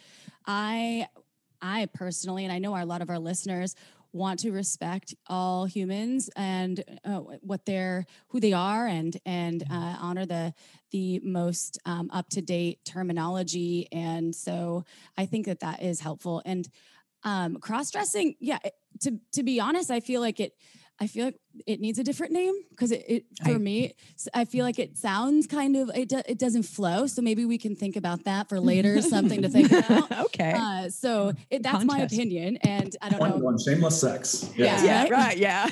I, I personally, and I know a lot of our listeners want to respect all humans and uh, what they're, who they are, and and uh, honor the the most um, up to date terminology. And so I think that that is helpful. And um, cross dressing, yeah. To to be honest, I feel like it. I feel like it needs a different name, because it, it for I, me, I feel like it sounds kind of, it, do, it doesn't flow. So maybe we can think about that for later, something to think about. Okay. Uh, so it, that's Contest. my opinion. And I don't Point know. One, shameless sex. Yeah, yeah, right? right. Yeah.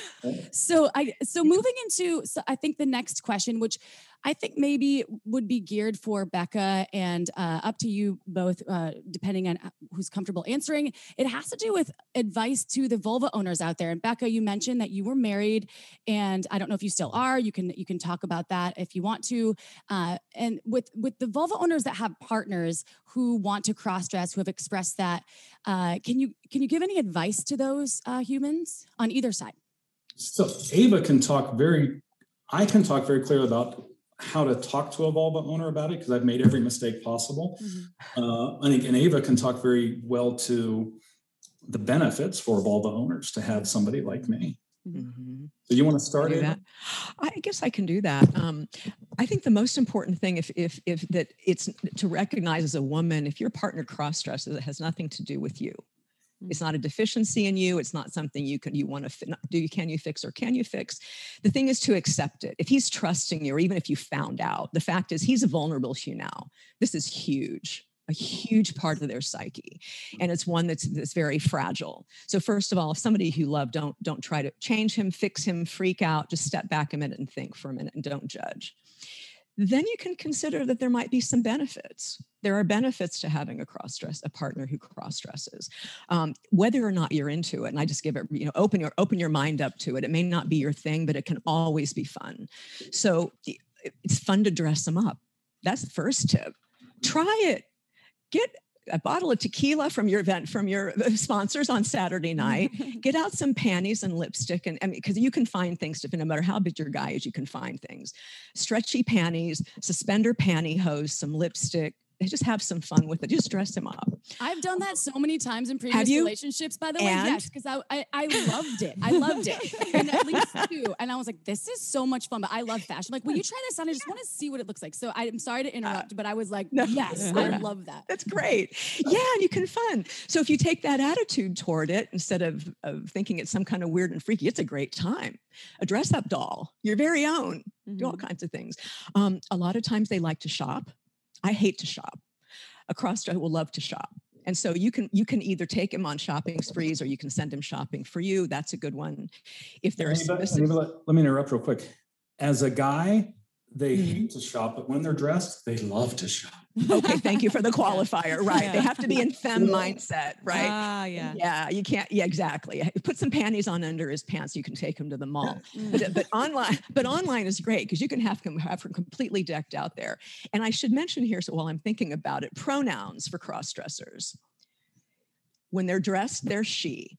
So I, so moving into, so I think the next question, which I think maybe would be geared for Becca and uh, up to you both, uh, depending on who's comfortable answering. It has to do with advice to the vulva owners out there. And Becca, you mentioned that you were married, and I don't know if you still are. You can you can talk about that if you want to. Uh, and with with the vulva owners that have partners who want to cross-dress, who have expressed that, uh, can you can you give any advice to those uh, humans on either side? So Ava can talk very. I can talk very clearly about how to talk to a vulva owner about it, because I've made every mistake possible. Mm-hmm. Uh, I think, and Ava can talk very well to the benefits for vulva owners to have somebody like me. Mm-hmm. So you want to start that? I guess I can do that. Um, I think the most important thing, if if if that it's to recognize as a woman, if your partner cross-dresses, it has nothing to do with you. It's not a deficiency in you. It's not something you can, you want to fi- do. You can you fix or can you fix? The thing is to accept it. If he's trusting you, or even if you found out, the fact is he's vulnerable to you now. This is huge, a huge part of their psyche, and it's one that's that's very fragile. So first of all, if somebody who you love, don't don't try to change him, fix him, freak out. Just step back a minute and think for a minute, and don't judge. then you can consider that there might be some benefits. There are benefits to having a cross-dress, a partner who cross-dresses, um, whether or not you're into it. And I just give it, you know, open your open your mind up to it. It may not be your thing, but it can always be fun. So it's fun to dress them up. That's the first tip. Try it. Get a bottle of tequila from your event, from your sponsors on Saturday night. Get out some panties and lipstick, and because I mean, you can find things, no matter how big your guy is, you can find things. Stretchy panties, suspender pantyhose, some lipstick. Just have some fun with it. Just dress him up. I've done that so many times in previous relationships, by the way. And? Yes, because I, I I loved it. I loved it. And at least two. And I was like, this is so much fun. But I love fashion. Like, will you try this on? I just want to see what it looks like. So I'm sorry to interrupt, but I was like, No. yes, I love that. That's great. Yeah, and you can fun. So if you take that attitude toward it, instead of, of thinking it's some kind of weird and freaky, it's a great time. A dress-up doll, your very own. Mm-hmm. Do all kinds of things. Um, a lot of times they like to shop. I hate to shop. A cross-dresser will love to shop. And so you can you can either take him on shopping sprees or you can send him shopping for you. That's a good one. If there's let, let me interrupt real quick. As a guy, they mm-hmm. hate to shop, but when they're dressed, they love to shop. Okay, thank you for the qualifier. Right. Yeah. They have to be in femme mindset, right? Ah, yeah. Yeah, you can't, yeah, exactly. Put some panties on under his pants, you can take him to the mall. but, but online, but online is great because you can have him have him completely decked out there. And I should mention here, so while I'm thinking about it, pronouns for cross-dressers. When they're dressed, they're she.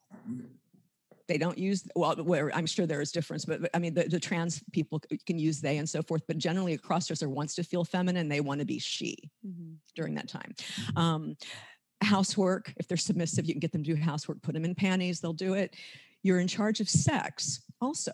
They don't use, well, where I'm sure there is difference, but, but I mean, the, the trans people can use they and so forth, but generally a crossdresser wants to feel feminine. They want to be she mm-hmm. during that time. Um, housework, if they're submissive, you can get them to do housework, put them in panties, they'll do it. You're in charge of sex also.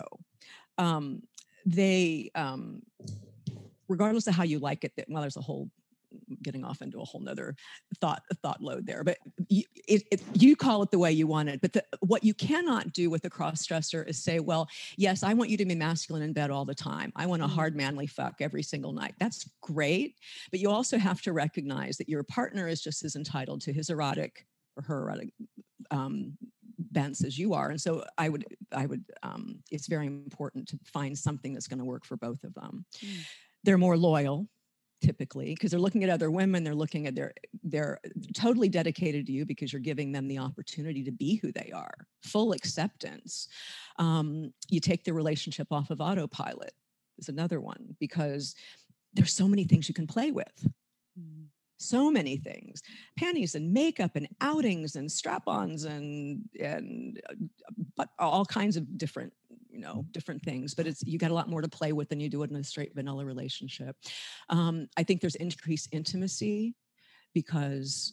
Um, they, um, regardless of how you like it, well, there's a whole getting off into a whole nother thought thought load there, but you, it, it, you call it the way you want it. But the, what you cannot do with a cross-dresser is say, well, yes, I want you to be masculine in bed all the time. I want a hard manly fuck every single night. That's great. But you also have to recognize that your partner is just as entitled to his erotic or her erotic um, bents as you are. And so I would, I would, um, it's very important to find something that's going to work for both of them. Mm. They're more loyal, typically, because they're looking at other women, they're looking at their, they're totally dedicated to you because you're giving them the opportunity to be who they are, full acceptance. Um, you take the relationship off of autopilot is another one, because there's so many things you can play with. Mm. So many things, panties and makeup and outings and strap-ons and, and but all kinds of different, you know, different things, but it's, you got a lot more to play with than you do in a straight vanilla relationship. Um, I think there's increased intimacy because,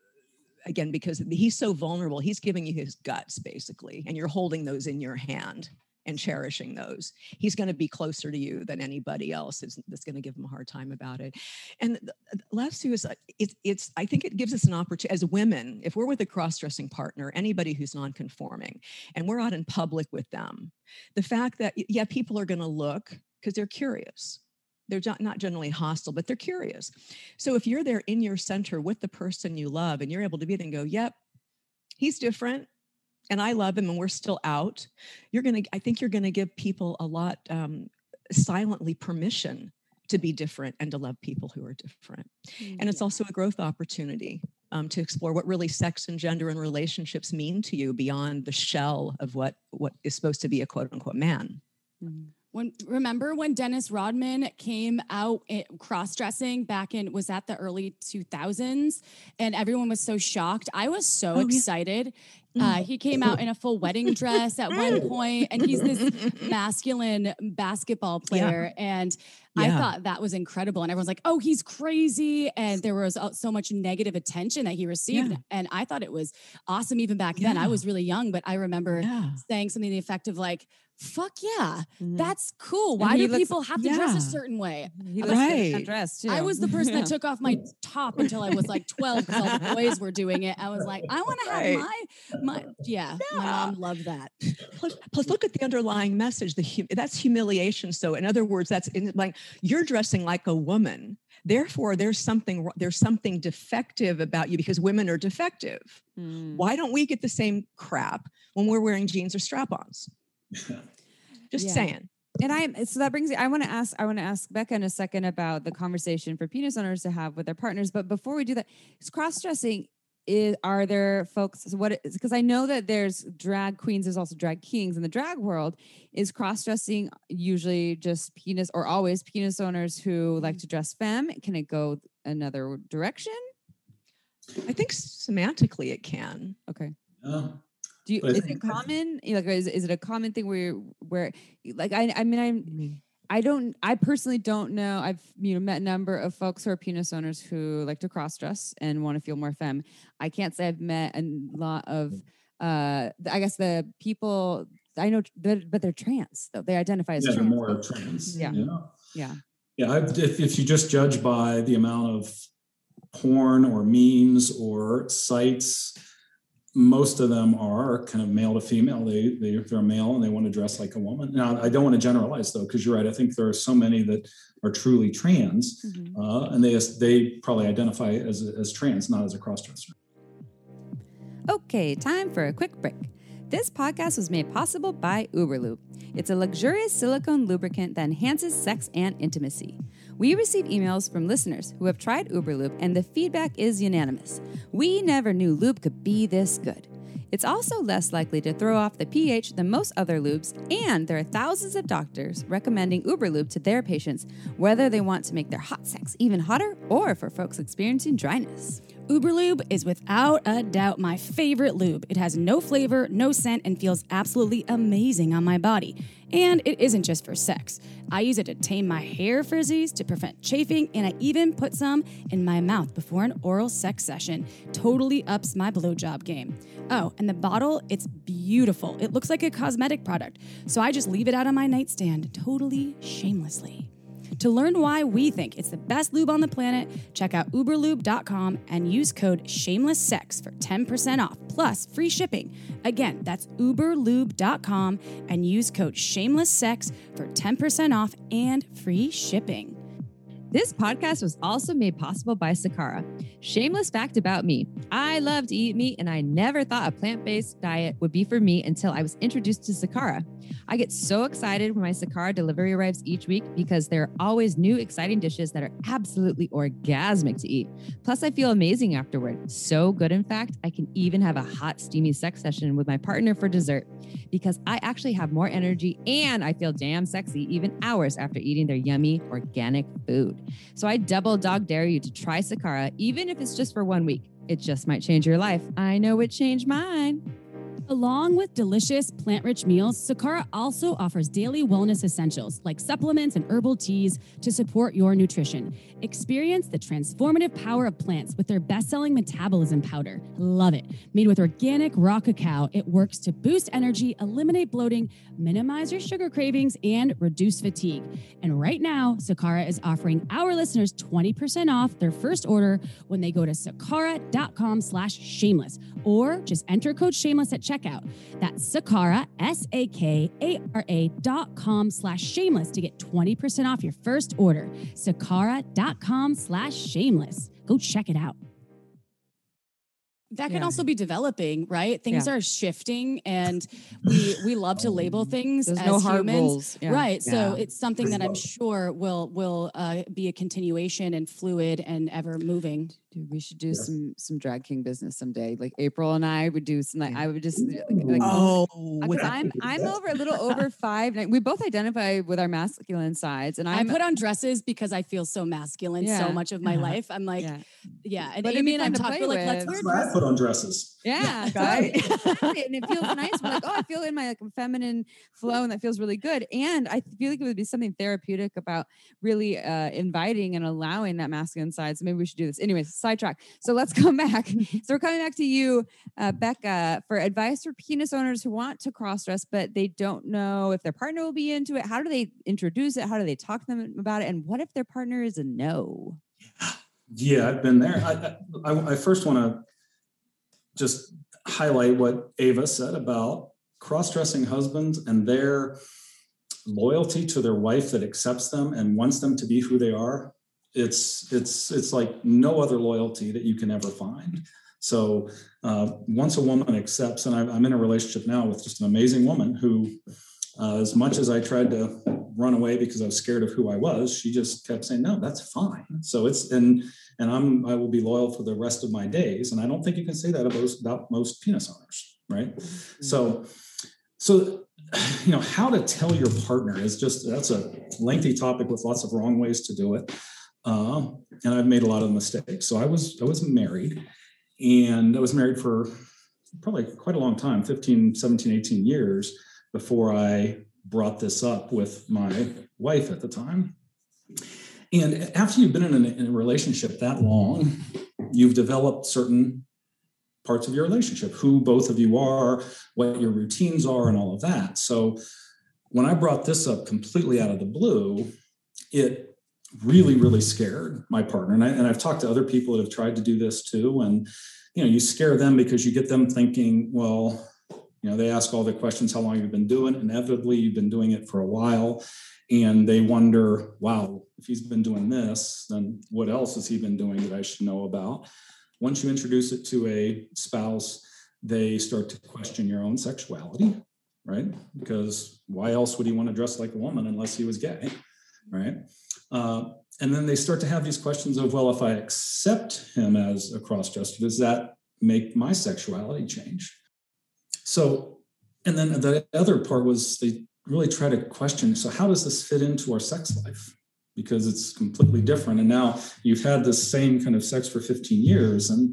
again, because he's so vulnerable, he's giving you his guts basically, and you're holding those in your hand and cherishing those. He's going to be closer to you than anybody else is, that's going to give him a hard time about it. And the last two is, it's, it's, I think it gives us an opportunity as women, if we're with a cross-dressing partner, anybody who's non-conforming, and we're out in public with them, the fact that, yeah, people are going to look because they're curious. They're not generally hostile, but they're curious. So if you're there in your center with the person you love and you're able to be there and go, yep, he's different, and I love him and we're still out, you're going to, I think you're going to give people a lot um, silently permission to be different and to love people who are different. Mm-hmm. And it's also a growth opportunity um, to explore what really sex and gender and relationships mean to you beyond the shell of what, what is supposed to be a quote unquote man. Mm-hmm. When, remember when Dennis Rodman came out cross-dressing back in, was that the early two thousands? And everyone was so shocked. I was so oh, excited. Yeah. Uh, he came out in a full wedding dress at one point, and he's this masculine basketball player. Yeah. And yeah. I thought that was incredible. And everyone's like, oh, he's crazy. And there was so much negative attention that he received. Yeah. And I thought it was awesome even back yeah. then. I was really young, but I remember yeah. saying something to the effect of like, fuck yeah, mm-hmm. that's cool. Why do looks, people have to yeah. dress a certain way? He looks right. dressed too. I was the person yeah. that took off my top until I was like twelve because all the boys were doing it. I was like, I want to have right. my, my, yeah, yeah, my mom loved that. Plus, plus look at the underlying message. The hum- That's humiliation. So in other words, that's in, like, you're dressing like a woman. Therefore, there's something there's something defective about you because women are defective. Mm. Why don't we get the same crap when we're wearing jeans or strap-ons? Just yeah. saying. And I, so that brings me, I want to ask, I want to ask Becca in a second about the conversation for penis owners to have with their partners. But before we do that, is cross-dressing, is, are there folks, so what, because I know that there's drag queens, there's also drag kings in the drag world. Is cross-dressing usually just penis, or always penis owners who like to dress femme? Can it go another direction? I think semantically it can. Okay. Yeah. Do you, But I is think- it common? Like, is, is it a common thing where, where, like, I, I mean, I'm, I don't, I personally don't know. I've, you know, met a number of folks who are penis owners who like to cross dress and want to feel more femme. I can't say I've met a lot of, uh, I guess the people I know, but they're trans though. They identify as Yeah, they're trans. more trans. Yeah. Yeah. Yeah. Yeah. I, if, if you just judge by the amount of porn or memes or sites, most of them are kind of male to female. They, they, they're male and they want to dress like a woman. Now, I don't want to generalize though, because you're right. I think there are so many that are truly trans, Mm-hmm. uh, and they, they probably identify as, as trans, not as a cross-dresser. Okay, time for a quick break. This podcast was made possible by Uberlube. It's a luxurious silicone lubricant that enhances sex and intimacy. We receive emails from listeners who have tried Uberlube, and the feedback is unanimous. We never knew lube could be this good. It's also less likely to throw off the pH than most other lubes, and there are thousands of doctors recommending Uberlube to their patients, whether they want to make their hot sex even hotter or for folks experiencing dryness. Uberlube is without a doubt my favorite lube. It has no flavor, no scent, and feels absolutely amazing on my body. And it isn't just for sex. I use it to tame my hair frizzies, to prevent chafing, and I even put some in my mouth before an oral sex session. Totally ups my blowjob game. Oh, and the bottle, it's beautiful. It looks like a cosmetic product, so I just leave it out on my nightstand, totally shamelessly. To learn why we think it's the best lube on the planet, check out uberlube dot com and use code SHAMELESSSEX for ten percent off, plus free shipping. Again, that's uberlube dot com and use code SHAMELESSSEX for ten percent off and free shipping. This podcast was also made possible by Sakara. Shameless fact about me. I love to eat meat, and I never thought a plant-based diet would be for me until I was introduced to Sakara. I get so excited when my Sakara delivery arrives each week because there are always new exciting dishes that are absolutely orgasmic to eat. Plus, I feel amazing afterward. So good, in fact, I can even have a hot, steamy sex session with my partner for dessert because I actually have more energy and I feel damn sexy even hours after eating their yummy, organic food. So I double dog dare you to try Sakara, even if it's just for one week. It just might change your life. I know it changed mine. Along with delicious plant-rich meals, Sakara also offers daily wellness essentials like supplements and herbal teas to support your nutrition. Experience the transformative power of plants with their best-selling metabolism powder. Love it. Made with organic raw cacao, it works to boost energy, eliminate bloating, minimize your sugar cravings, and reduce fatigue. And right now, Sakara is offering our listeners twenty percent off their first order when they go to sakara dot com slash shameless, or just enter code shameless at checkout. That's Sakara, S A K A R A dot com slash shameless to get twenty percent off your first order. Sakara dot com slash shameless. Go check it out. That can Yeah. also be developing, right? Things Yeah. are shifting, and we we love to label things There's as no hard humans. rules. Yeah. Right. So Yeah. it's something that I'm sure will will uh, be a continuation and fluid and ever moving. Dude, we should do Yes. some some drag king business someday. Like April and I would do some. Like I would just like, like Oh, because with I'm I'm over a little over five. And we both identify with our masculine sides, and I I'm put on dresses because I feel so masculine Yeah. so much of my Uh-huh. life. I'm like, yeah, yeah. And But it'd Amy be and I fun to talk, play we're like, let's with. wear That's why I dresses. put on dresses. yeah, Right. exactly. And it feels nice. We're like, oh, I feel in my like feminine flow, and that feels really good. And I feel like it would be something therapeutic about really uh, inviting and allowing that masculine side. So maybe we should do this. Anyways, sidetrack. So let's come back. So we're coming back to you, uh, Becca, for advice for penis owners who want to cross dress, but they don't know if their partner will be into it. How do they introduce it? How do they talk to them about it? And what if their partner is a no? Yeah, I've been there. I, I, I first want to just highlight what Ava said about cross-dressing husbands and their loyalty to their wife that accepts them and wants them to be who they are. It's it's it's like no other loyalty that you can ever find. So uh, once a woman accepts, and I'm, I'm in a relationship now with just an amazing woman who, uh, as much as I tried to run away because I was scared of who I was. She just kept saying, no, that's fine. So it's, and, and I'm, I will be loyal for the rest of my days. And I don't think you can say that about, about most penis owners, right? Mm-hmm. So, so, you know, how to tell your partner is just, that's a lengthy topic with lots of wrong ways to do it. Uh, and I've made a lot of mistakes. So I was, I was married, and I was married for probably quite a long time, fifteen, seventeen, eighteen years before I brought this up with my wife at the time. And after you've been in a, in a relationship that long, you've developed certain parts of your relationship, who both of you are, what your routines are, and all of that. So when I brought this up completely out of the blue, it really, really scared my partner. And, I, and I've talked to other people that have tried to do this too. And, you know, you scare them because you get them thinking, well, you know, they ask all the questions, how long you've been doing it. Inevitably, you've been doing it for a while. And they wonder, wow, if he's been doing this, then what else has he been doing that I should know about? Once you introduce it to a spouse, they start to question your own sexuality, right? Because why else would he want to dress like a woman unless he was gay, right? Uh, and then they start to have these questions of, well, if I accept him as a cross-dresser, does that make my sexuality change? So, and then the other part was they really try to question, so how does this fit into our sex life? Because it's completely different. And now you've had this same kind of sex for fifteen years. And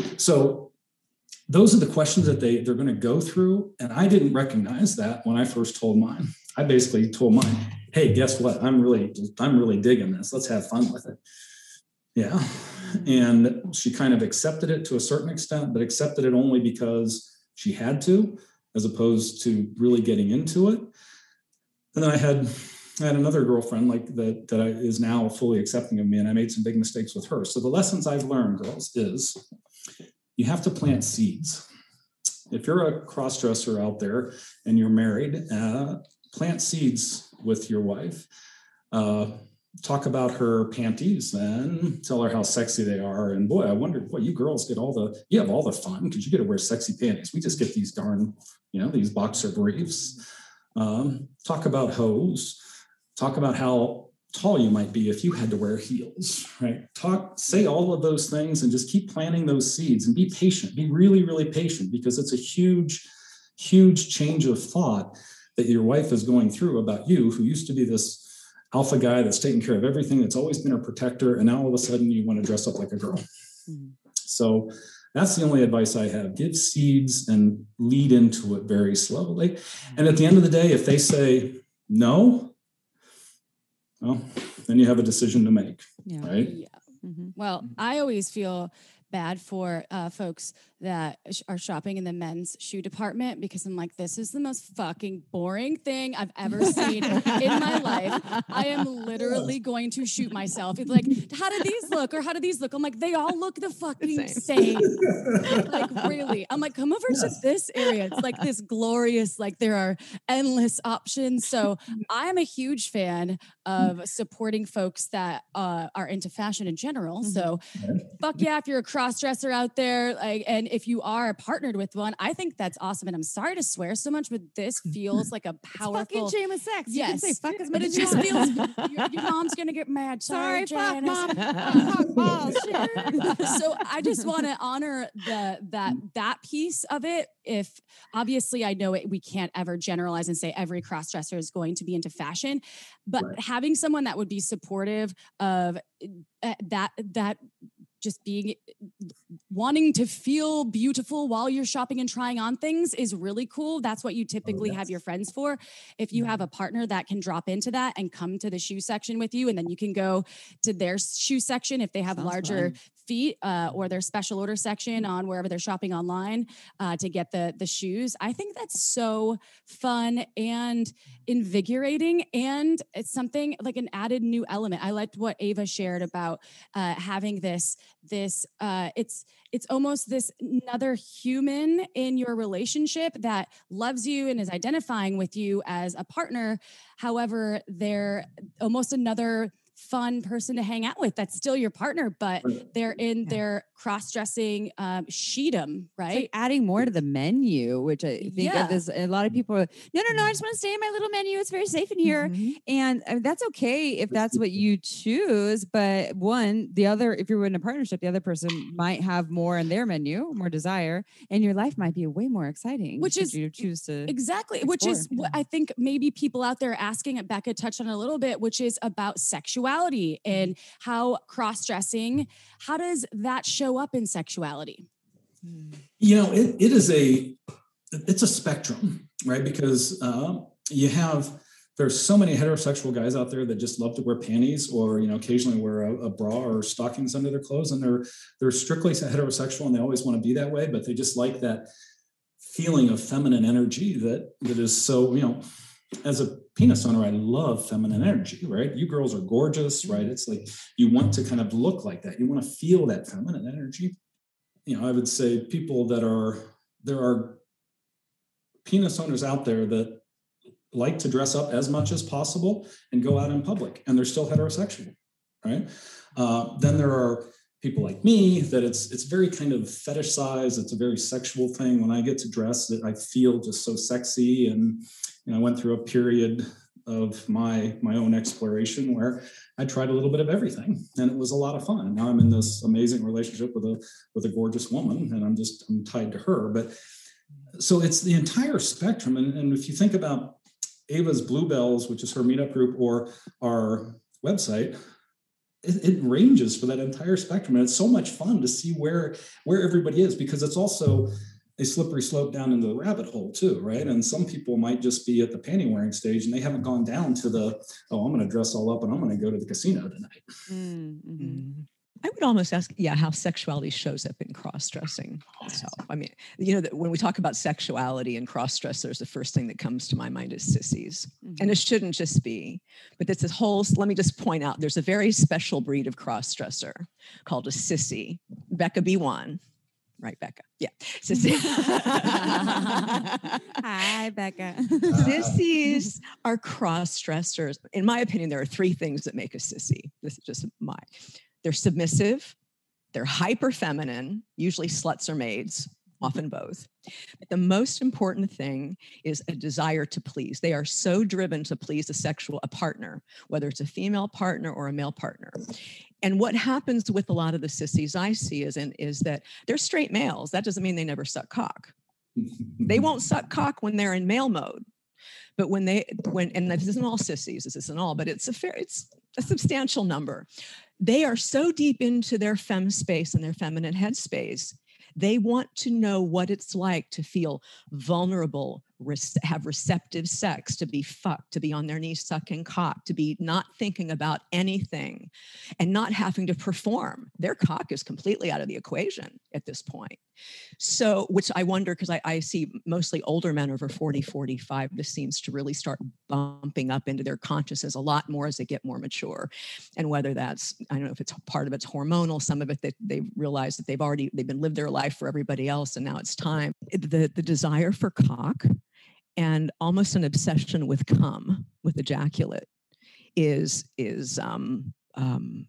so those are the questions that they, they're going to go through. And I didn't recognize that when I first told mine. I basically told mine, hey, guess what? I'm really, I'm really digging this. Let's have fun with it. Yeah. And she kind of accepted it to a certain extent, but accepted it only because she had to, as opposed to really getting into it. And then I had, I had another girlfriend like that, that I, is now fully accepting of me, and I made some big mistakes with her. So the lessons I've learned, girls, is you have to plant seeds. If you're a cross-dresser out there and you're married, uh, plant seeds with your wife. Uh, talk about her panties and tell her how sexy they are. And boy, I wonder, boy, you girls get all the, you have all the fun because you get to wear sexy panties. We just get these darn, you know, these boxer briefs. Um, talk about hose. Talk about how tall you might be if you had to wear heels, right? Talk, say all of those things and just keep planting those seeds and be patient. Be really, really patient, because it's a huge, huge change of thought that your wife is going through about you, who used to be this alpha guy that's taking care of everything, that's always been a protector, and now all of a sudden you want to dress up like a girl. Mm-hmm. So that's the only advice I have. Give seeds and lead into it very slowly. And at the end of the day, if they say no, well, then you have a decision to make, yeah. right? Yeah. Mm-hmm. Well, I always feel bad for uh, folks that sh- are shopping in the men's shoe department, because I'm like, this is the most fucking boring thing I've ever seen in my life. I am literally going to shoot myself. It's like, how do these look? Or how do these look? I'm like, they all look the fucking same. same. Like, really? I'm like, come over to this area. It's like this glorious, like there are endless options. So I'm a huge fan of supporting folks that uh, are into fashion in general. Mm-hmm. So fuck yeah, if you're a cross-dresser out there, like, and if you are partnered with one, I think that's awesome. And I'm sorry to swear so much, but this feels like a powerful. It's fucking shame of sex. Yes. You can say fuck as much but as it you just want. feels, your, your mom's going to get mad. Sorry, Sorry, fuck, Janice. mom. Fuck balls. So I just want to honor the that that piece of it. If obviously I know it, we can't ever generalize and say every cross-dresser is going to be into fashion, but right. having someone that would be supportive of uh, that, that just being wanting to feel beautiful while you're shopping and trying on things is really cool. That's what you typically oh, yes. have your friends for. If you have a partner that can drop into that and come to the shoe section with you, and then you can go to their shoe section if they have Sounds larger fun. feet uh, or their special order section on wherever they're shopping online uh, to get the, the shoes. I think that's so fun and invigorating. And it's something like an added new element. I liked what Ava shared about uh, having this, this uh, it's, it's almost this another human in your relationship that loves you and is identifying with you as a partner. However, they're almost another fun person to hang out with. That's still your partner, but Right. they're in Yeah. their cross-dressing um, sheedom, It's right? like adding more to the menu, which I think Yeah. of as a lot of people are, no, no, no, I just want to stay in my little menu. It's very safe in here. Mhm. And uh, that's okay if that's what you choose. But one, the other, if you're in a partnership, the other person might have more in their menu, more desire, and your life might be way more exciting. Which should is- you choose to. Exactly, which is explore. what I think maybe people out there are asking, and Becca touched on it a little bit, which is about sexuality and how cross-dressing, how does that show up in sexuality? You know, it, it is a, it's a spectrum, right? Because uh, you have, there's so many heterosexual guys out there that just love to wear panties or, you know, occasionally wear a, a bra or stockings under their clothes. And they're, they're strictly heterosexual and they always want to be that way, but they just like that feeling of feminine energy that, that is so, you know, as a penis owner, I love feminine energy, right? You girls are gorgeous, right? It's like, you want to kind of look like that. You want to feel that feminine energy. You know, I would say people that are, there are penis owners out there that like to dress up as much as possible and go out in public, and they're still heterosexual, right? Uh, then there are people like me that it's it's very kind of fetishized. It's a very sexual thing. When I get to dress, that I feel just so sexy. And you know, I went through a period of my my own exploration where I tried a little bit of everything, and it was a lot of fun. And now I'm in this amazing relationship with a with a gorgeous woman, and I'm just I'm tied to her. But so it's the entire spectrum. And, and if you think about Ava's Bluebells, which is her meetup group, or our website, it, it ranges for that entire spectrum. And it's so much fun to see where where everybody is, because it's also a slippery slope down into the rabbit hole too, right? And some people might just be at the panty wearing stage and they haven't gone down to the, oh, I'm going to dress all up and I'm going to go to the casino tonight. Mm-hmm. Mm. I would almost ask, yeah, how sexuality shows up in cross-dressing. So, I mean, you know, that when we talk about sexuality and cross-dressers, the first thing that comes to my mind is sissies. Mm-hmm. And it shouldn't just be, but it's this whole, let me just point out, there's a very special breed of cross-dresser called a sissy. Becca be one. Right, Becca? Yeah. Sissy. Hi, Becca. Sissies are cross-dressers. In my opinion, there are three things that make a sissy. This is just my, they're submissive, they're hyper feminine, usually sluts or maids, often both. But the most important thing is a desire to please. They are so driven to please a sexual, a partner, whether it's a female partner or a male partner. And what happens with a lot of the sissies I see is, in, is that they're straight males. That doesn't mean they never suck cock. They won't suck cock when they're in male mode. But when they, when, and this isn't all sissies, this isn't all, but it's a fair, it's a substantial number. They are so deep into their femme space and their feminine headspace, they want to know what it's like to feel vulnerable, have receptive sex, to be fucked, to be on their knees sucking cock, to be not thinking about anything and not having to perform. Their cock is completely out of the equation at this point. So, which I wonder, because I, I see mostly older men over forty, forty-five, this seems to really start bumping up into their consciousness a lot more as they get more mature. And whether that's, I don't know if it's part of it's hormonal, some of it that they realize that they've already, they've been lived their life for everybody else and now it's time. The, the desire for cock and almost an obsession with cum, with ejaculate, is, is um, um,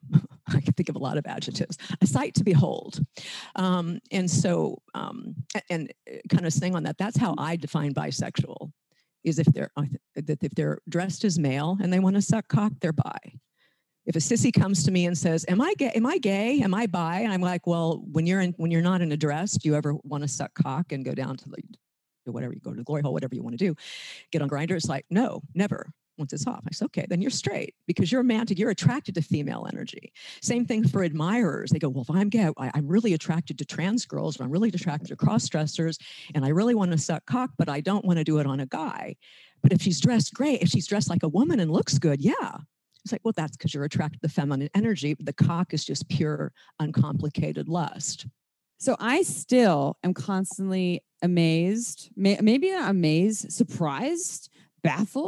I can think of a lot of adjectives, a sight to behold. Um, and so, um, and kind of saying on that, that's how I define bisexual, is if they're, that if they're dressed as male and they want to suck cock, they're bi. If a sissy comes to me and says, am I gay? Am I gay? Am I bi? And I'm like, well, when you're in, when you're not in a dress, do you ever want to suck cock and go down to the, whatever, you go to the glory hole, whatever you want to do, get on Grindr? It's like, no, never. Once it's off, I said, okay, then you're straight because you're romantic. You're attracted to female energy. Same thing for admirers. They go, well, if I'm gay, I, I'm really attracted to trans girls, or I'm really attracted to cross-dressers, and I really want to suck cock, but I don't want to do it on a guy. But if she's dressed great, if she's dressed like a woman and looks good, yeah. It's like, well, that's because you're attracted to the feminine energy. The cock is just pure, uncomplicated lust. So I still am constantly amazed, may, maybe not amazed, surprised, baffled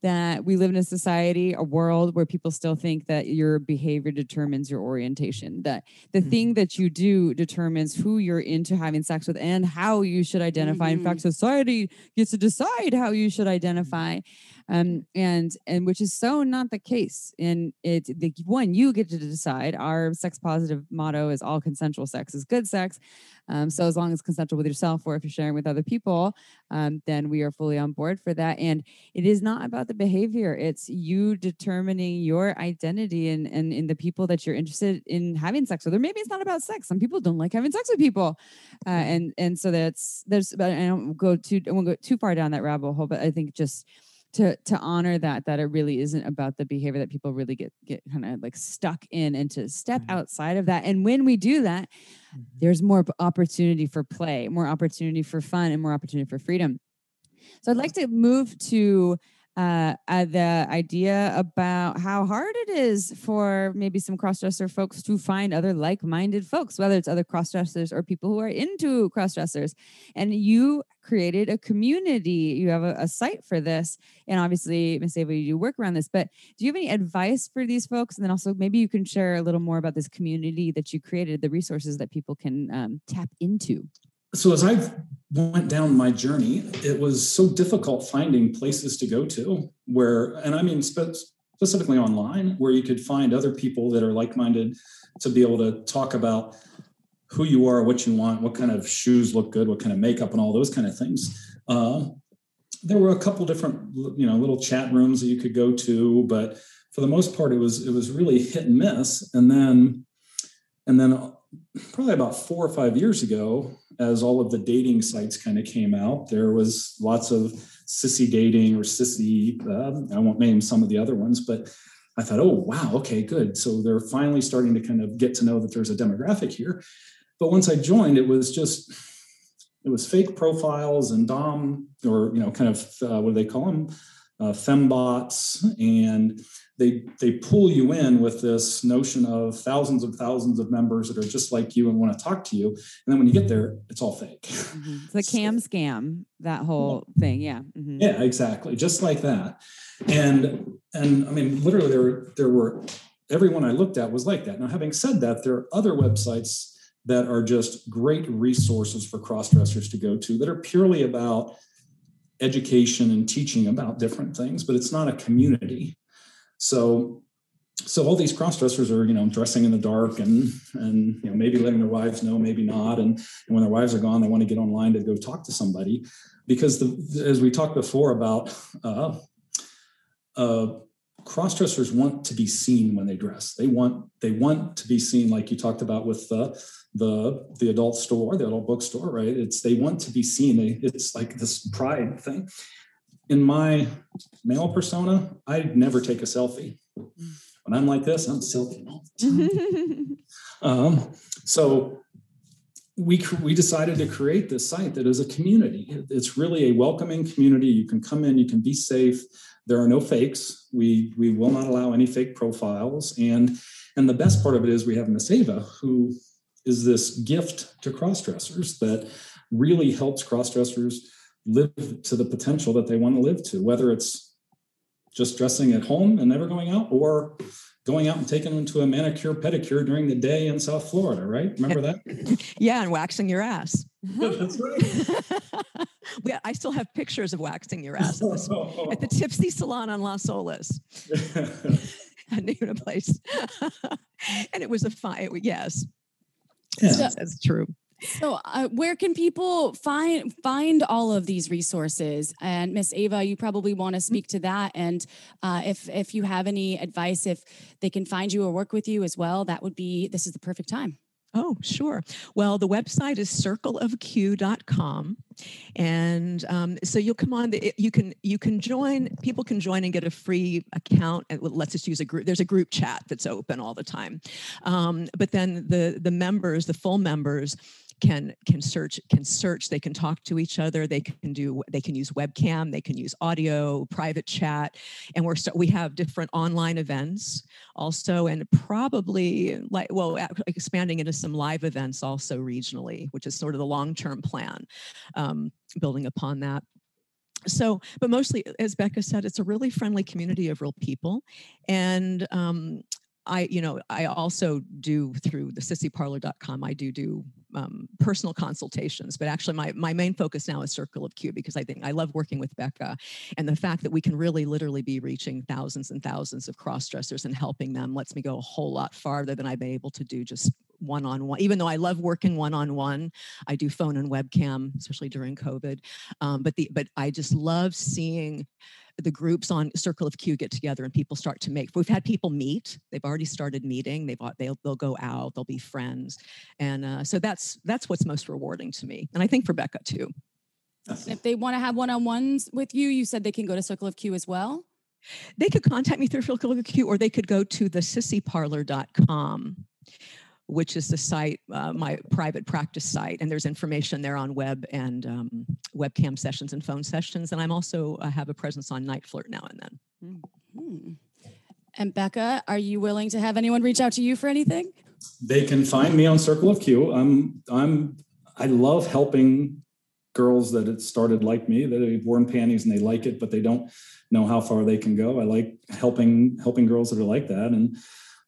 that we live in a society, a world where people still think that your behavior determines your orientation, that the mm-hmm. thing that you do determines who you're into having sex with and how you should identify. Mm-hmm. In fact, society gets to decide how you should identify. Um, and, and which is so not the case. And it, the one, you get to decide. Our sex positive motto is all consensual sex is good sex. Um, so as long as consensual with yourself, or if you're sharing with other people, um, then we are fully on board for that. And it is not about the behavior. It's you determining your identity and, and in the people that you're interested in having sex with. Or maybe it's not about sex. Some people don't like having sex with people. Uh, and, and so that's, there's, but I don't go too, I won't go too far down that rabbit hole, but I think just to, to honor that, that it really isn't about the behavior, that people really get, get kind of like stuck in, and to step mm-hmm. outside of that. And when we do that, mm-hmm. there's more opportunity for play, more opportunity for fun, and more opportunity for freedom. So I'd like to move to uh, uh, the idea about how hard it is for maybe some crossdresser folks to find other like-minded folks, whether it's other crossdressers or people who are into crossdressers. And you created a community. You have a, a site for this. And obviously, Miss Ava, you do work around this. But do you have any advice for these folks? And then also maybe you can share a little more about this community that you created, the resources that people can um, tap into. So as I went down my journey, it was so difficult finding places to go to where, and I mean spe- specifically online, where you could find other people that are like-minded to be able to talk about who you are, what you want, what kind of shoes look good, what kind of makeup, and all those kind of things. Uh, there were a couple different, you know, little chat rooms that you could go to, but for the most part, it was it was really hit and miss. And then, and then. Probably about four or five years ago, as all of the dating sites kind of came out, there was lots of sissy dating or sissy, uh, I won't name some of the other ones, but I thought, oh, wow, okay, good. So they're finally starting to kind of get to know that there's a demographic here. But once I joined, it was just, it was fake profiles and dom, or, you know, kind of, uh, what do they call them? Uh, fembots, and they they pull you in with this notion of thousands of thousands of members that are just like you and want to talk to you. And then when you get there, it's all fake. Mm-hmm. It's the cam so, scam, that whole thing. Yeah. Mm-hmm. Yeah, exactly. Just like that. And, and I mean, literally there, there were, everyone I looked at was like that. Now, having said that, there are other websites that are just great resources for crossdressers to go to that are purely about education and teaching about different things, but it's not a community. So, so all these crossdressers are, you know, dressing in the dark and, and, you know, maybe letting their wives know, maybe not. And, and when their wives are gone, they want to get online to go talk to somebody, because the, as we talked before about, uh, uh, crossdressers want to be seen when they dress. They want, they want to be seen, like you talked about with the, the, the adult store, the adult bookstore, right? It's, they want to be seen. They, it's like this pride thing. In my male persona, I never take a selfie. When I'm like this, I'm selfie all the time. um, so we, we decided to create this site that is a community. It's really a welcoming community. You can come in, you can be safe. There are no fakes. We, we will not allow any fake profiles. And, and the best part of it is we have Miss Ava, who is this gift to crossdressers that really helps crossdressers live to the potential that they want to live to, whether it's just dressing at home and never going out, or going out and taking them to a manicure pedicure during the day in South Florida, right? Remember that? Yeah, and waxing your ass. That's right. Yeah, I still have pictures of waxing your ass at the, at the Tipsy Salon on Las Olas. I named a place. And it was a fine, yes. Yeah. So, that's true. So uh, where can people find find all of these resources? And Miss Ava, you probably want to speak to that. And uh, if if you have any advice, if they can find you or work with you as well, that would be, this is the perfect time. Oh, sure. Well, the website is circle of q dot com. And um, so you'll come on, the, you can you can join, people can join and get a free account. And let's just use a group. There's a group chat that's open all the time. Um, but then the the members, the full members, can can search can search they can talk to each other, they can do they can use webcam, they can use audio, private chat, and we're so we have different online events also, and probably like well expanding into some live events also regionally, which is sort of the long-term plan, um, building upon that. So, but mostly, as Becca said, it's a really friendly community of real people. And um, I, you know, I also do through the sissy parlor dot com, I do do um, personal consultations, but actually my, my main focus now is Circle of Q, because I think I love working with Becca, and the fact that we can really literally be reaching thousands and thousands of cross-dressers and helping them lets me go a whole lot farther than I've been able to do just one-on-one. Even though I love working one-on-one, I do phone and webcam, especially during COVID. Um, but the but I just love seeing the groups on Circle of Q get together and people start to make, we've had people meet, they've already started meeting, they've, they'll, they'll go out, they'll be friends. And uh, so that's, that's what's most rewarding to me. And I think for Becca too. And if they want to have one-on-ones with you, you said they can go to Circle of Q as well? They could contact me through Circle of Q, or they could go to the sissy parlor dot com, which is the site, uh, my private practice site. And there's information there on web and um, webcam sessions and phone sessions. And I'm also uh, have a presence on Night Flirt now and then. Mm-hmm. And Becca, are you willing to have anyone reach out to you for anything? They can find me on Circle of Q. I'm, I'm, I love helping girls that had started like me, that have worn panties and they like it, but they don't know how far they can go. I like helping, helping girls that are like that. And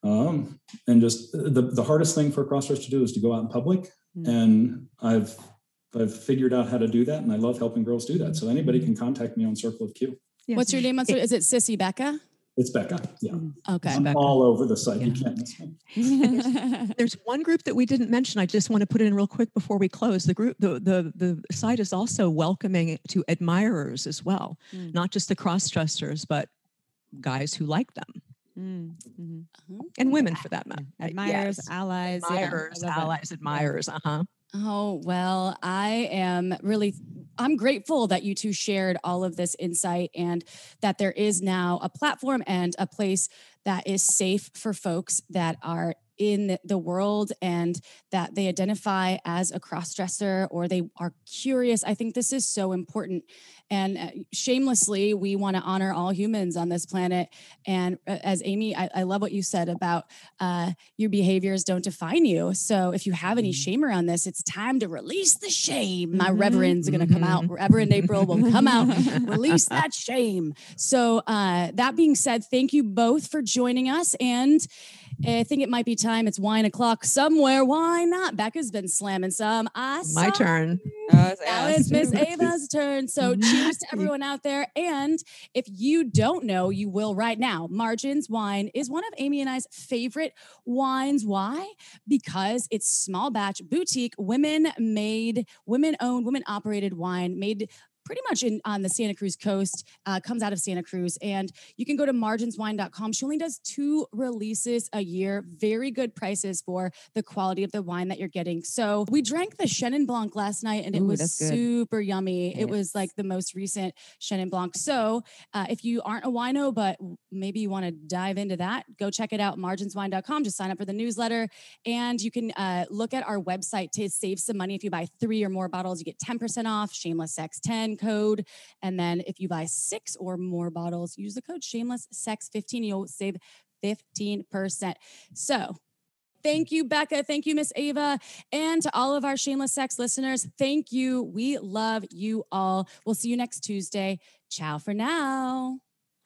Um, and just the, the hardest thing for a crossdresser to do is to go out in public. Mm-hmm. And I've, I've figured out how to do that. And I love helping girls do that. So anybody can contact me on Circle of Q. Yeah. What's your name? Is it Sissy Becca? It's Becca. Yeah. Okay. I'm Becca. all over the site. Yeah. You can't miss me. there's, there's one group that we didn't mention. I just want to put it in real quick before we close. The group, the, the, the site is also welcoming to admirers as well. Mm. Not just the cross-dressers, but guys who like them. Mm-hmm. And women for that matter. Admirers, yes. allies. Admirers, yeah, allies, admirers. Uh-huh. Oh, well, I am really, I'm grateful that you two shared all of this insight and that there is now a platform and a place that is safe for folks that are in the world and that they identify as a crossdresser or they are curious. I think this is so important. And uh, shamelessly, we want to honor all humans on this planet. And uh, as Amy, I, I love what you said about uh, your behaviors don't define you. So if you have any shame around this, it's time to release the shame. My mm-hmm. reverend's going to come out. Reverend April will come out, release that shame. So uh, that being said, thank you both for joining us. And I think it might be time. It's wine o'clock somewhere. Why not? Becca's been slamming some. I My turn. Uh, now it's Miss Ava's turn. So cheers to everyone out there. And if you don't know, you will right now. Margins Wine is one of Amy and I's favorite wines. Why? Because it's small batch, boutique, women made, women owned, women operated wine made pretty much in on the Santa Cruz coast, uh, comes out of Santa Cruz. And you can go to margins wine dot com. She only does two releases a year. Very good prices for the quality of the wine that you're getting. So we drank the Chenin Blanc last night and it Ooh, was super yummy. Yes. It was like the most recent Chenin Blanc. So uh, if you aren't a wino, but maybe you want to dive into that, go check it out, margins wine dot com. Just sign up for the newsletter. And you can uh, look at our website to save some money. If you buy three or more bottles, you get ten percent off, Shameless Sex ten code. And then if you buy six or more bottles, use the code Shameless Sex fifteen. You'll save fifteen percent. So thank you, Becca. Thank you, Miss Ava. And to all of our Shameless Sex listeners, thank you. We love you all. We'll see you next Tuesday. Ciao for now.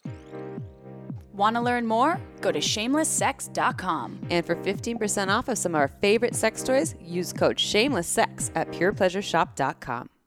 Want to learn more? Go to shameless sex dot com. And for fifteen percent off of some of our favorite sex toys, use code SHAMELESSSEX at pure pleasure shop dot com.